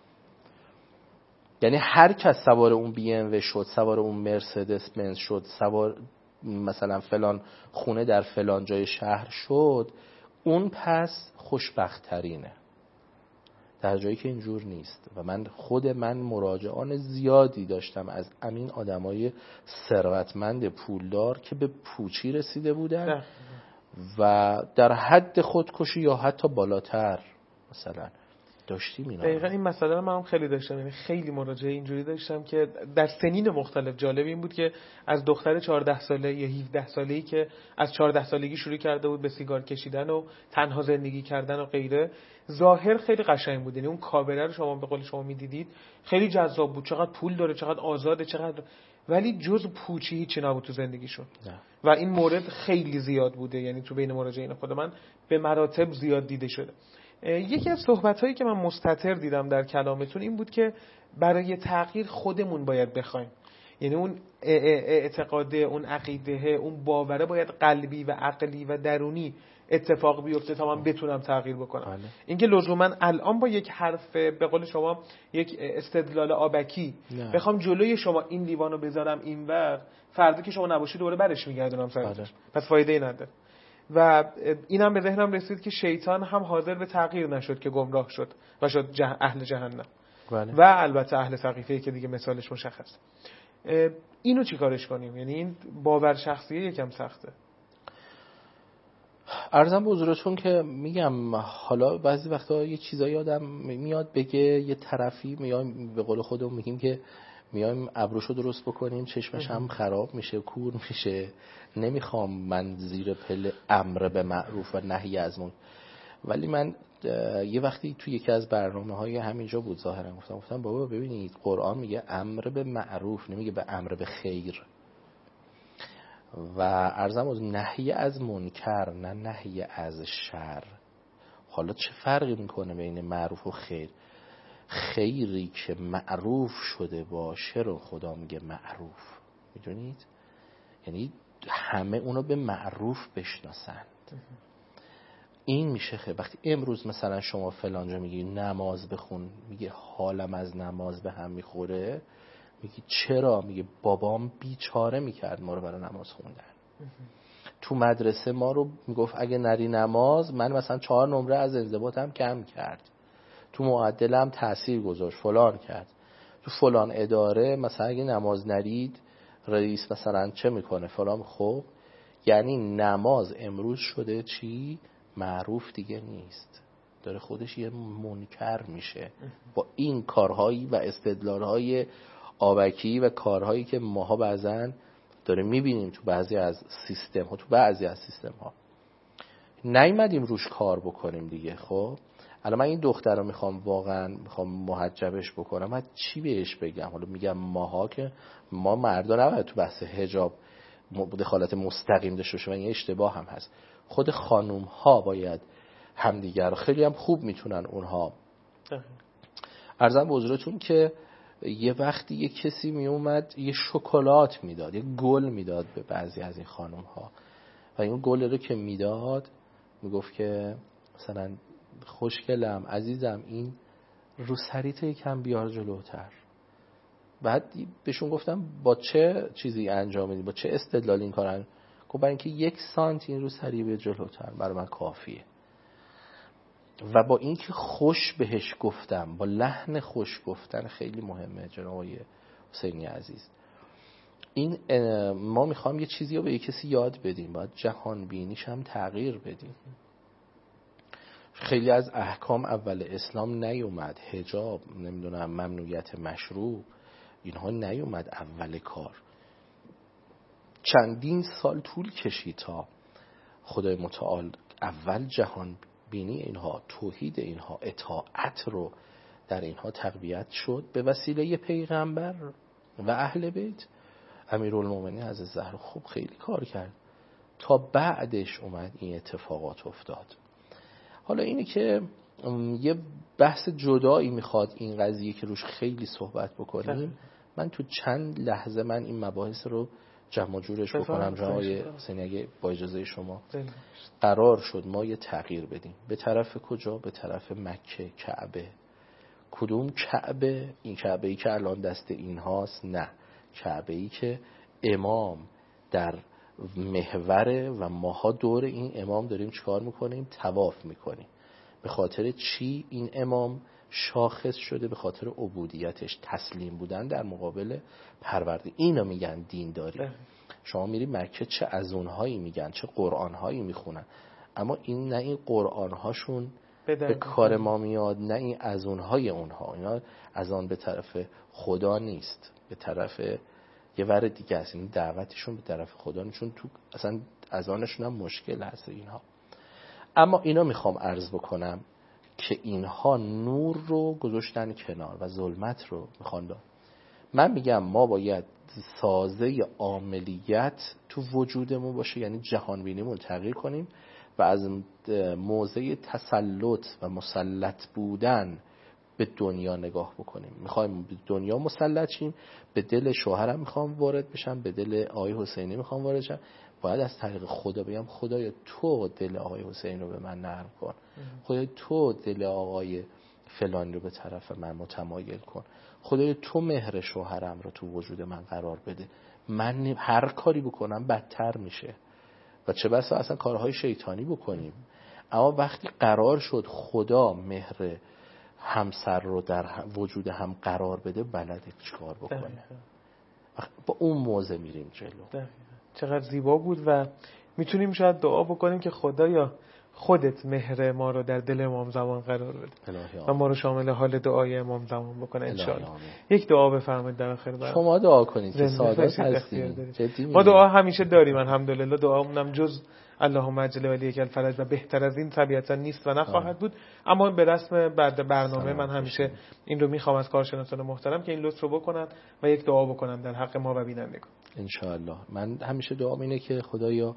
یعنی هر کس سوار اون بی ام و شد، سوار اون مرسدس بنز شد، سوار مثلا فلان خونه در فلان جای شهر شد، اون پس خوشبخت ترینه، در جایی که اینجور نیست. و من خود من مراجعان زیادی داشتم از همین آدمای ثروتمند پولدار که به پوچی رسیده بودن و در حد خودکشی یا حتی بالاتر مثلا داشتیم اینا. دقیقا این مسئله رو من هم خیلی داشتم، یعنی خیلی مراجعه اینجوری داشتم که در سنین مختلف. جالب این بود که از دختر چهارده ساله یا هفده ساله‌ای که از چهارده سالگی شروع کرده بود به سیگار کشیدن و تنها زندگی کردن و غیره، ظاهر خیلی قشنگ بود. یعنی اون کاوره رو شما به قول شما میدیدید خیلی جذاب بود، چقدر پول داره، چقدر آزاده، چقدر، ولی جز پوچی هیچی نبود تو زندگیشون. و این مورد خیلی زیاد بوده، یعنی تو بین مراجعین خود من به مراتب زیاد دیده شده. یکی از صحبت‌هایی که من مستتر دیدم در کلامتون این بود که برای تغییر خودمون باید بخوایم. یعنی اون اعتقاده، اون عقیده، اون باوره باید قلبی و عقلی و درونی اتفاق بیفته تا من بتونم تغییر بکنم. اینکه لزوما الان با یک حرف به قول شما یک استدلال آبکی نه. بخوام جلوی شما این لیوانو بذارم اینور، فردا که شما نباشید دوباره برش میگردونم سرتون، پس فایده ای نداره. و اینم به ذهنم رسید که شیطان هم حاضر به تغییر نشد که گمراه شد و شد جه... اهل جهنم. بله. و البته اهل سقیفه که دیگه مثالش مشخصه. اینو چی کارش کنیم؟ یعنی این باور شخصیه یکم سخته. عرضم به حضورتون که میگم حالا بعضی وقتا یه چیزایی آدم میاد بگه، یه طرفی میایم به قول خودمون میگیم که میایم ابروشو درست بکنیم چشمش هم خراب میشه، کور میشه. نمیخوام من زیر پل امر به معروف و نهی از منکر، ولی من یه وقتی توی یکی از برنامه‌های همینجا بود ظاهرا گفتم گفتم بابا ببینید قرآن میگه امر به معروف، نمیگه به امر به خیر. و عرضم از نهی از منکر، نه نهی از شر. حالا چه فرقی میکنه بین معروف و خیر؟ خیری که معروف شده باشه رو خدا میگه معروف، میدونید؟ یعنی همه اونو به معروف بشناسند. این میشه خیر. وقتی امروز مثلا شما فلانجا میگی نماز بخون، میگه حالم از نماز به هم میخوره، میگی چرا؟ میگه بابام بیچاره میکرد ما رو برای نماز خوندن. تو مدرسه ما رو میگفت اگه نری نماز من مثلا چهار نمره از انضباطم کم کرد، تو معدلم تأثیر گذاشت، فلان کرد. تو فلان اداره مثلا اگه نماز نرید رئیس مثلا چه میکنه فلان. خب یعنی نماز امروز شده چی؟ معروف دیگه نیست، داره خودش یه منکر میشه با این کارهایی و استدلالهای آبکی و کارهایی که ماها بعضن داره میبینیم تو بعضی از سیستم ها. تو بعضی از سیستم ها نیومدیم روش کار بکنیم دیگه. خب الان من این دختر رو میخوام واقعا میخوام محجبش بکنم، من چی بهش بگم؟ حالا میگم ماها که ما مردا نباید تو بحث حجاب دخالت مستقیم داشته باشه و این اشتباه هم هست. خود خانوم ها باید همدیگر رو خیلی هم خوب میتونن اونها. عرضم به حضورتون که یه وقتی یه کسی می اومد یه شکلات میداد، یه گل میداد به بعضی از این خانوم ها و این گل رو که میداد میگفت که مثلا خوشگلم عزیزم این روسریت یکم بیار جلوتر. بعد بهشون گفتم با چه چیزی انجام میدی، با چه استدلال این کارن؟ گفت برای اینکه یک سانت این روسری به جلوتر برای من کافیه. و با اینکه خوش بهش گفتم، با لحن خوش گفتن خیلی مهمه جناب آقای حسینی عزیز. این ما میخوام یه چیزی رو به یک کسی یاد بدیم، باید جهان بینیش هم تغییر بدیم. خیلی از احکام اول اسلام نیومد، حجاب، نمیدونم ممنوعیت مشروع، اینها نیومد اول کار. چندین سال طول کشید تا خدای متعال اول جهان بینی اینها، توحید اینها، اطاعت رو در اینها تقویت شد به وسیله پیغمبر و اهل بیت. امیرالمومنین حضرت زهرا خوب خیلی کار کرد تا بعدش اومد این اتفاقات افتاد. حالا اینی که یه بحث جدایی میخواد این قضیه که روش خیلی صحبت بکنیم، من تو چند لحظه من این مباحث رو جمع جورش بکنم. جای حسینی اگه با اجازه شما قرار شد ما یه تغییر بدیم به طرف کجا؟ به طرف مکه، کعبه. کدوم کعبه؟ این کعبه ای که الان دست این هاست؟ نه، کعبه ای که امام در محوره و ماها دور این امام داریم چیکار میکنیم؟ طواف میکنیم. به خاطر چی این امام شاخص شده؟ به خاطر عبودیتش، تسلیم بودن در مقابل پرورده. اینو میگن دین داری. شما میری مکه چه از اونهایی میگن، چه قرآنهایی میخونن، اما این نه این قرآنهاشون به کار ما میاد، نه این از اونهای اونها. اینا از آن به طرف خدا نیست، به طرف یه ور دیگه است. این دعوتشون به طرف خدا نیست، چون تو اصلا از آنشون هم مشکل هست اینها. اما اینا میخوام عرض بکنم که اینها نور رو گذاشتن کنار و ظلمت رو میخوان داد. من میگم ما باید سازه عاملیت تو وجودمون باشه، یعنی جهان بینیمون تغییر کنیم و از موضع تسلط و مسلط بودن به دنیا نگاه بکنیم. میخوایم به دنیا مسلط شیم، به دل شوهرم میخوام وارد بشم، به دل آقای حسینی میخوام وارد شم، باید از طریق خدا بگم خدایا تو دل آقای حسین رو به من نرم کن، خدایا تو دل آقای فلان رو به طرف من متمایل کن، خدایا تو مهر شوهرم رو تو وجود من قرار بده. من هر کاری بکنم بدتر میشه و چه بسا اصلا کارهای شیطانی بکنیم. اما وقتی قرار شد خدا مهر همسر رو در وجود هم قرار بده، بلده چیکار بکنه. با اون موضع میریم جلو. دقیقا. چقدر زیبا بود و میتونیم شاید دعا بکنیم که خدایا خودت مهر ما رو در دل امام زمان قرار بده و ما رو شامل حال دعای امام زمان بکنه انشاءالله. یک دعا بفرمایید در آخر برام. شما دعا کنید که سعادت هستید. ما دعا همیشه داریم الحمدلله. دعامونم جز اللهم اجل ولیک الفرج و بهتر از این طبیعتا نیست و نخواهد بود. اما به رسم بعد برنامه من همیشه این رو میخوام از کارشناسان محترم که این لطف رو بکنن و یک دعا بکنن در حق ما و بینندگان. ان شاء الله. من همیشه دعام اینه که خدایا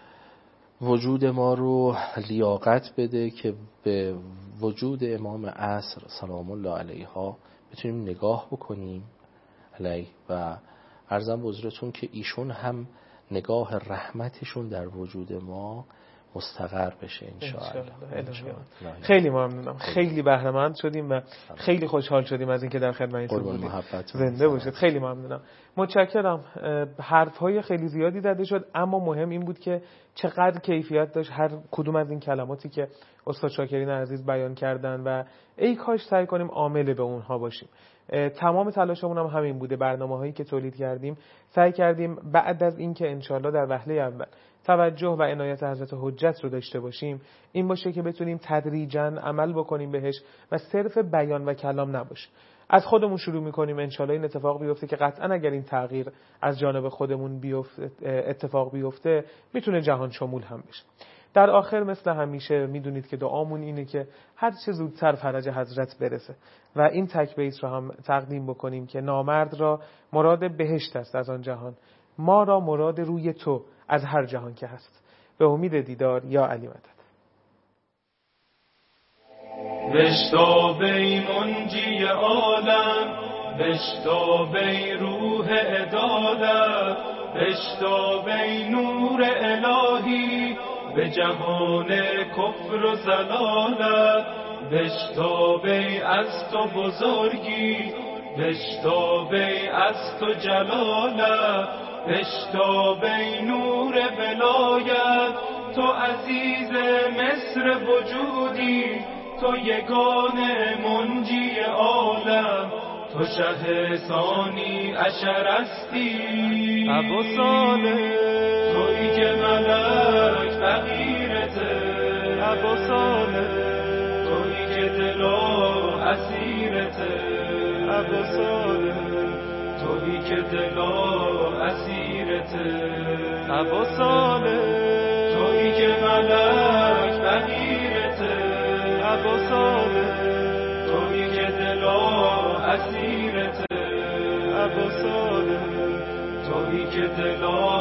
وجود ما رو لیاقت بده که به وجود امام عصر سلام الله علیها بتونیم نگاه بکنیم علیه و عرضم به حضورتون که ایشون هم نگاه رحمتشون در وجود ما مستقر بشه انشاءالله. خیلی ممنونم، خیلی بهره مند شدیم و خیلی خوشحال شدیم از اینکه در خدمتتون بودیم. زنده باشید. خیلی ممنونم، متشکرم. حرف‌های خیلی زیادی زده شد اما مهم این بود که چقدر کیفیت داشت هر کدوم از این کلماتی که استاد شاکرین عزیز بیان کردن و ای کاش سعی کنیم عامل به اونها باشیم. تمام تلاشمون هم همین بوده. برنامه‌هایی که تولید کردیم سعی کردیم بعد از اینکه انشالله در وهله اول توجه و عنایت حضرت حجت رو داشته باشیم این باشه که بتونیم تدریجاً عمل بکنیم بهش و صرف بیان و کلام نباشه. از خودمون شروع میکنیم انشالله این اتفاق بیفته که قطعاً اگر این تغییر از جانب خودمون بیفته اتفاق بیفته میتونه جهان شمول هم بشه. در آخر مثل همیشه میدونید که دعامون اینه که هر چه زودتر فرج حضرت برسه و این تک بیت رو هم تقدیم بکنیم که نامرد را مراد بهشت است از آن جهان ما را مراد روی تو از هر جهان که هست. به امید دیدار، یا علی مدد. بشتابی منجی عالم، بشتابی روح عدالت، بشتابی نور الهی به جهان کفر و ضلالت، بشتابی از تو بزرگی، بشتابی از تو جلالت، بشتابی نور ولایت، تو عزیز مصر وجودی، تو یگانه منجی عالم، تو شه ثانی عشر هستی، ابو صالح تویی که ملک فقیرته، ابو صالح تویی که دلا اسیرته، ابو صالح تویی که دلا اسیرته، ابو صالح تویی که ملک فقیرته، ابو صالح تویی که دلا اسیرته، ابو صالح تویی که دلا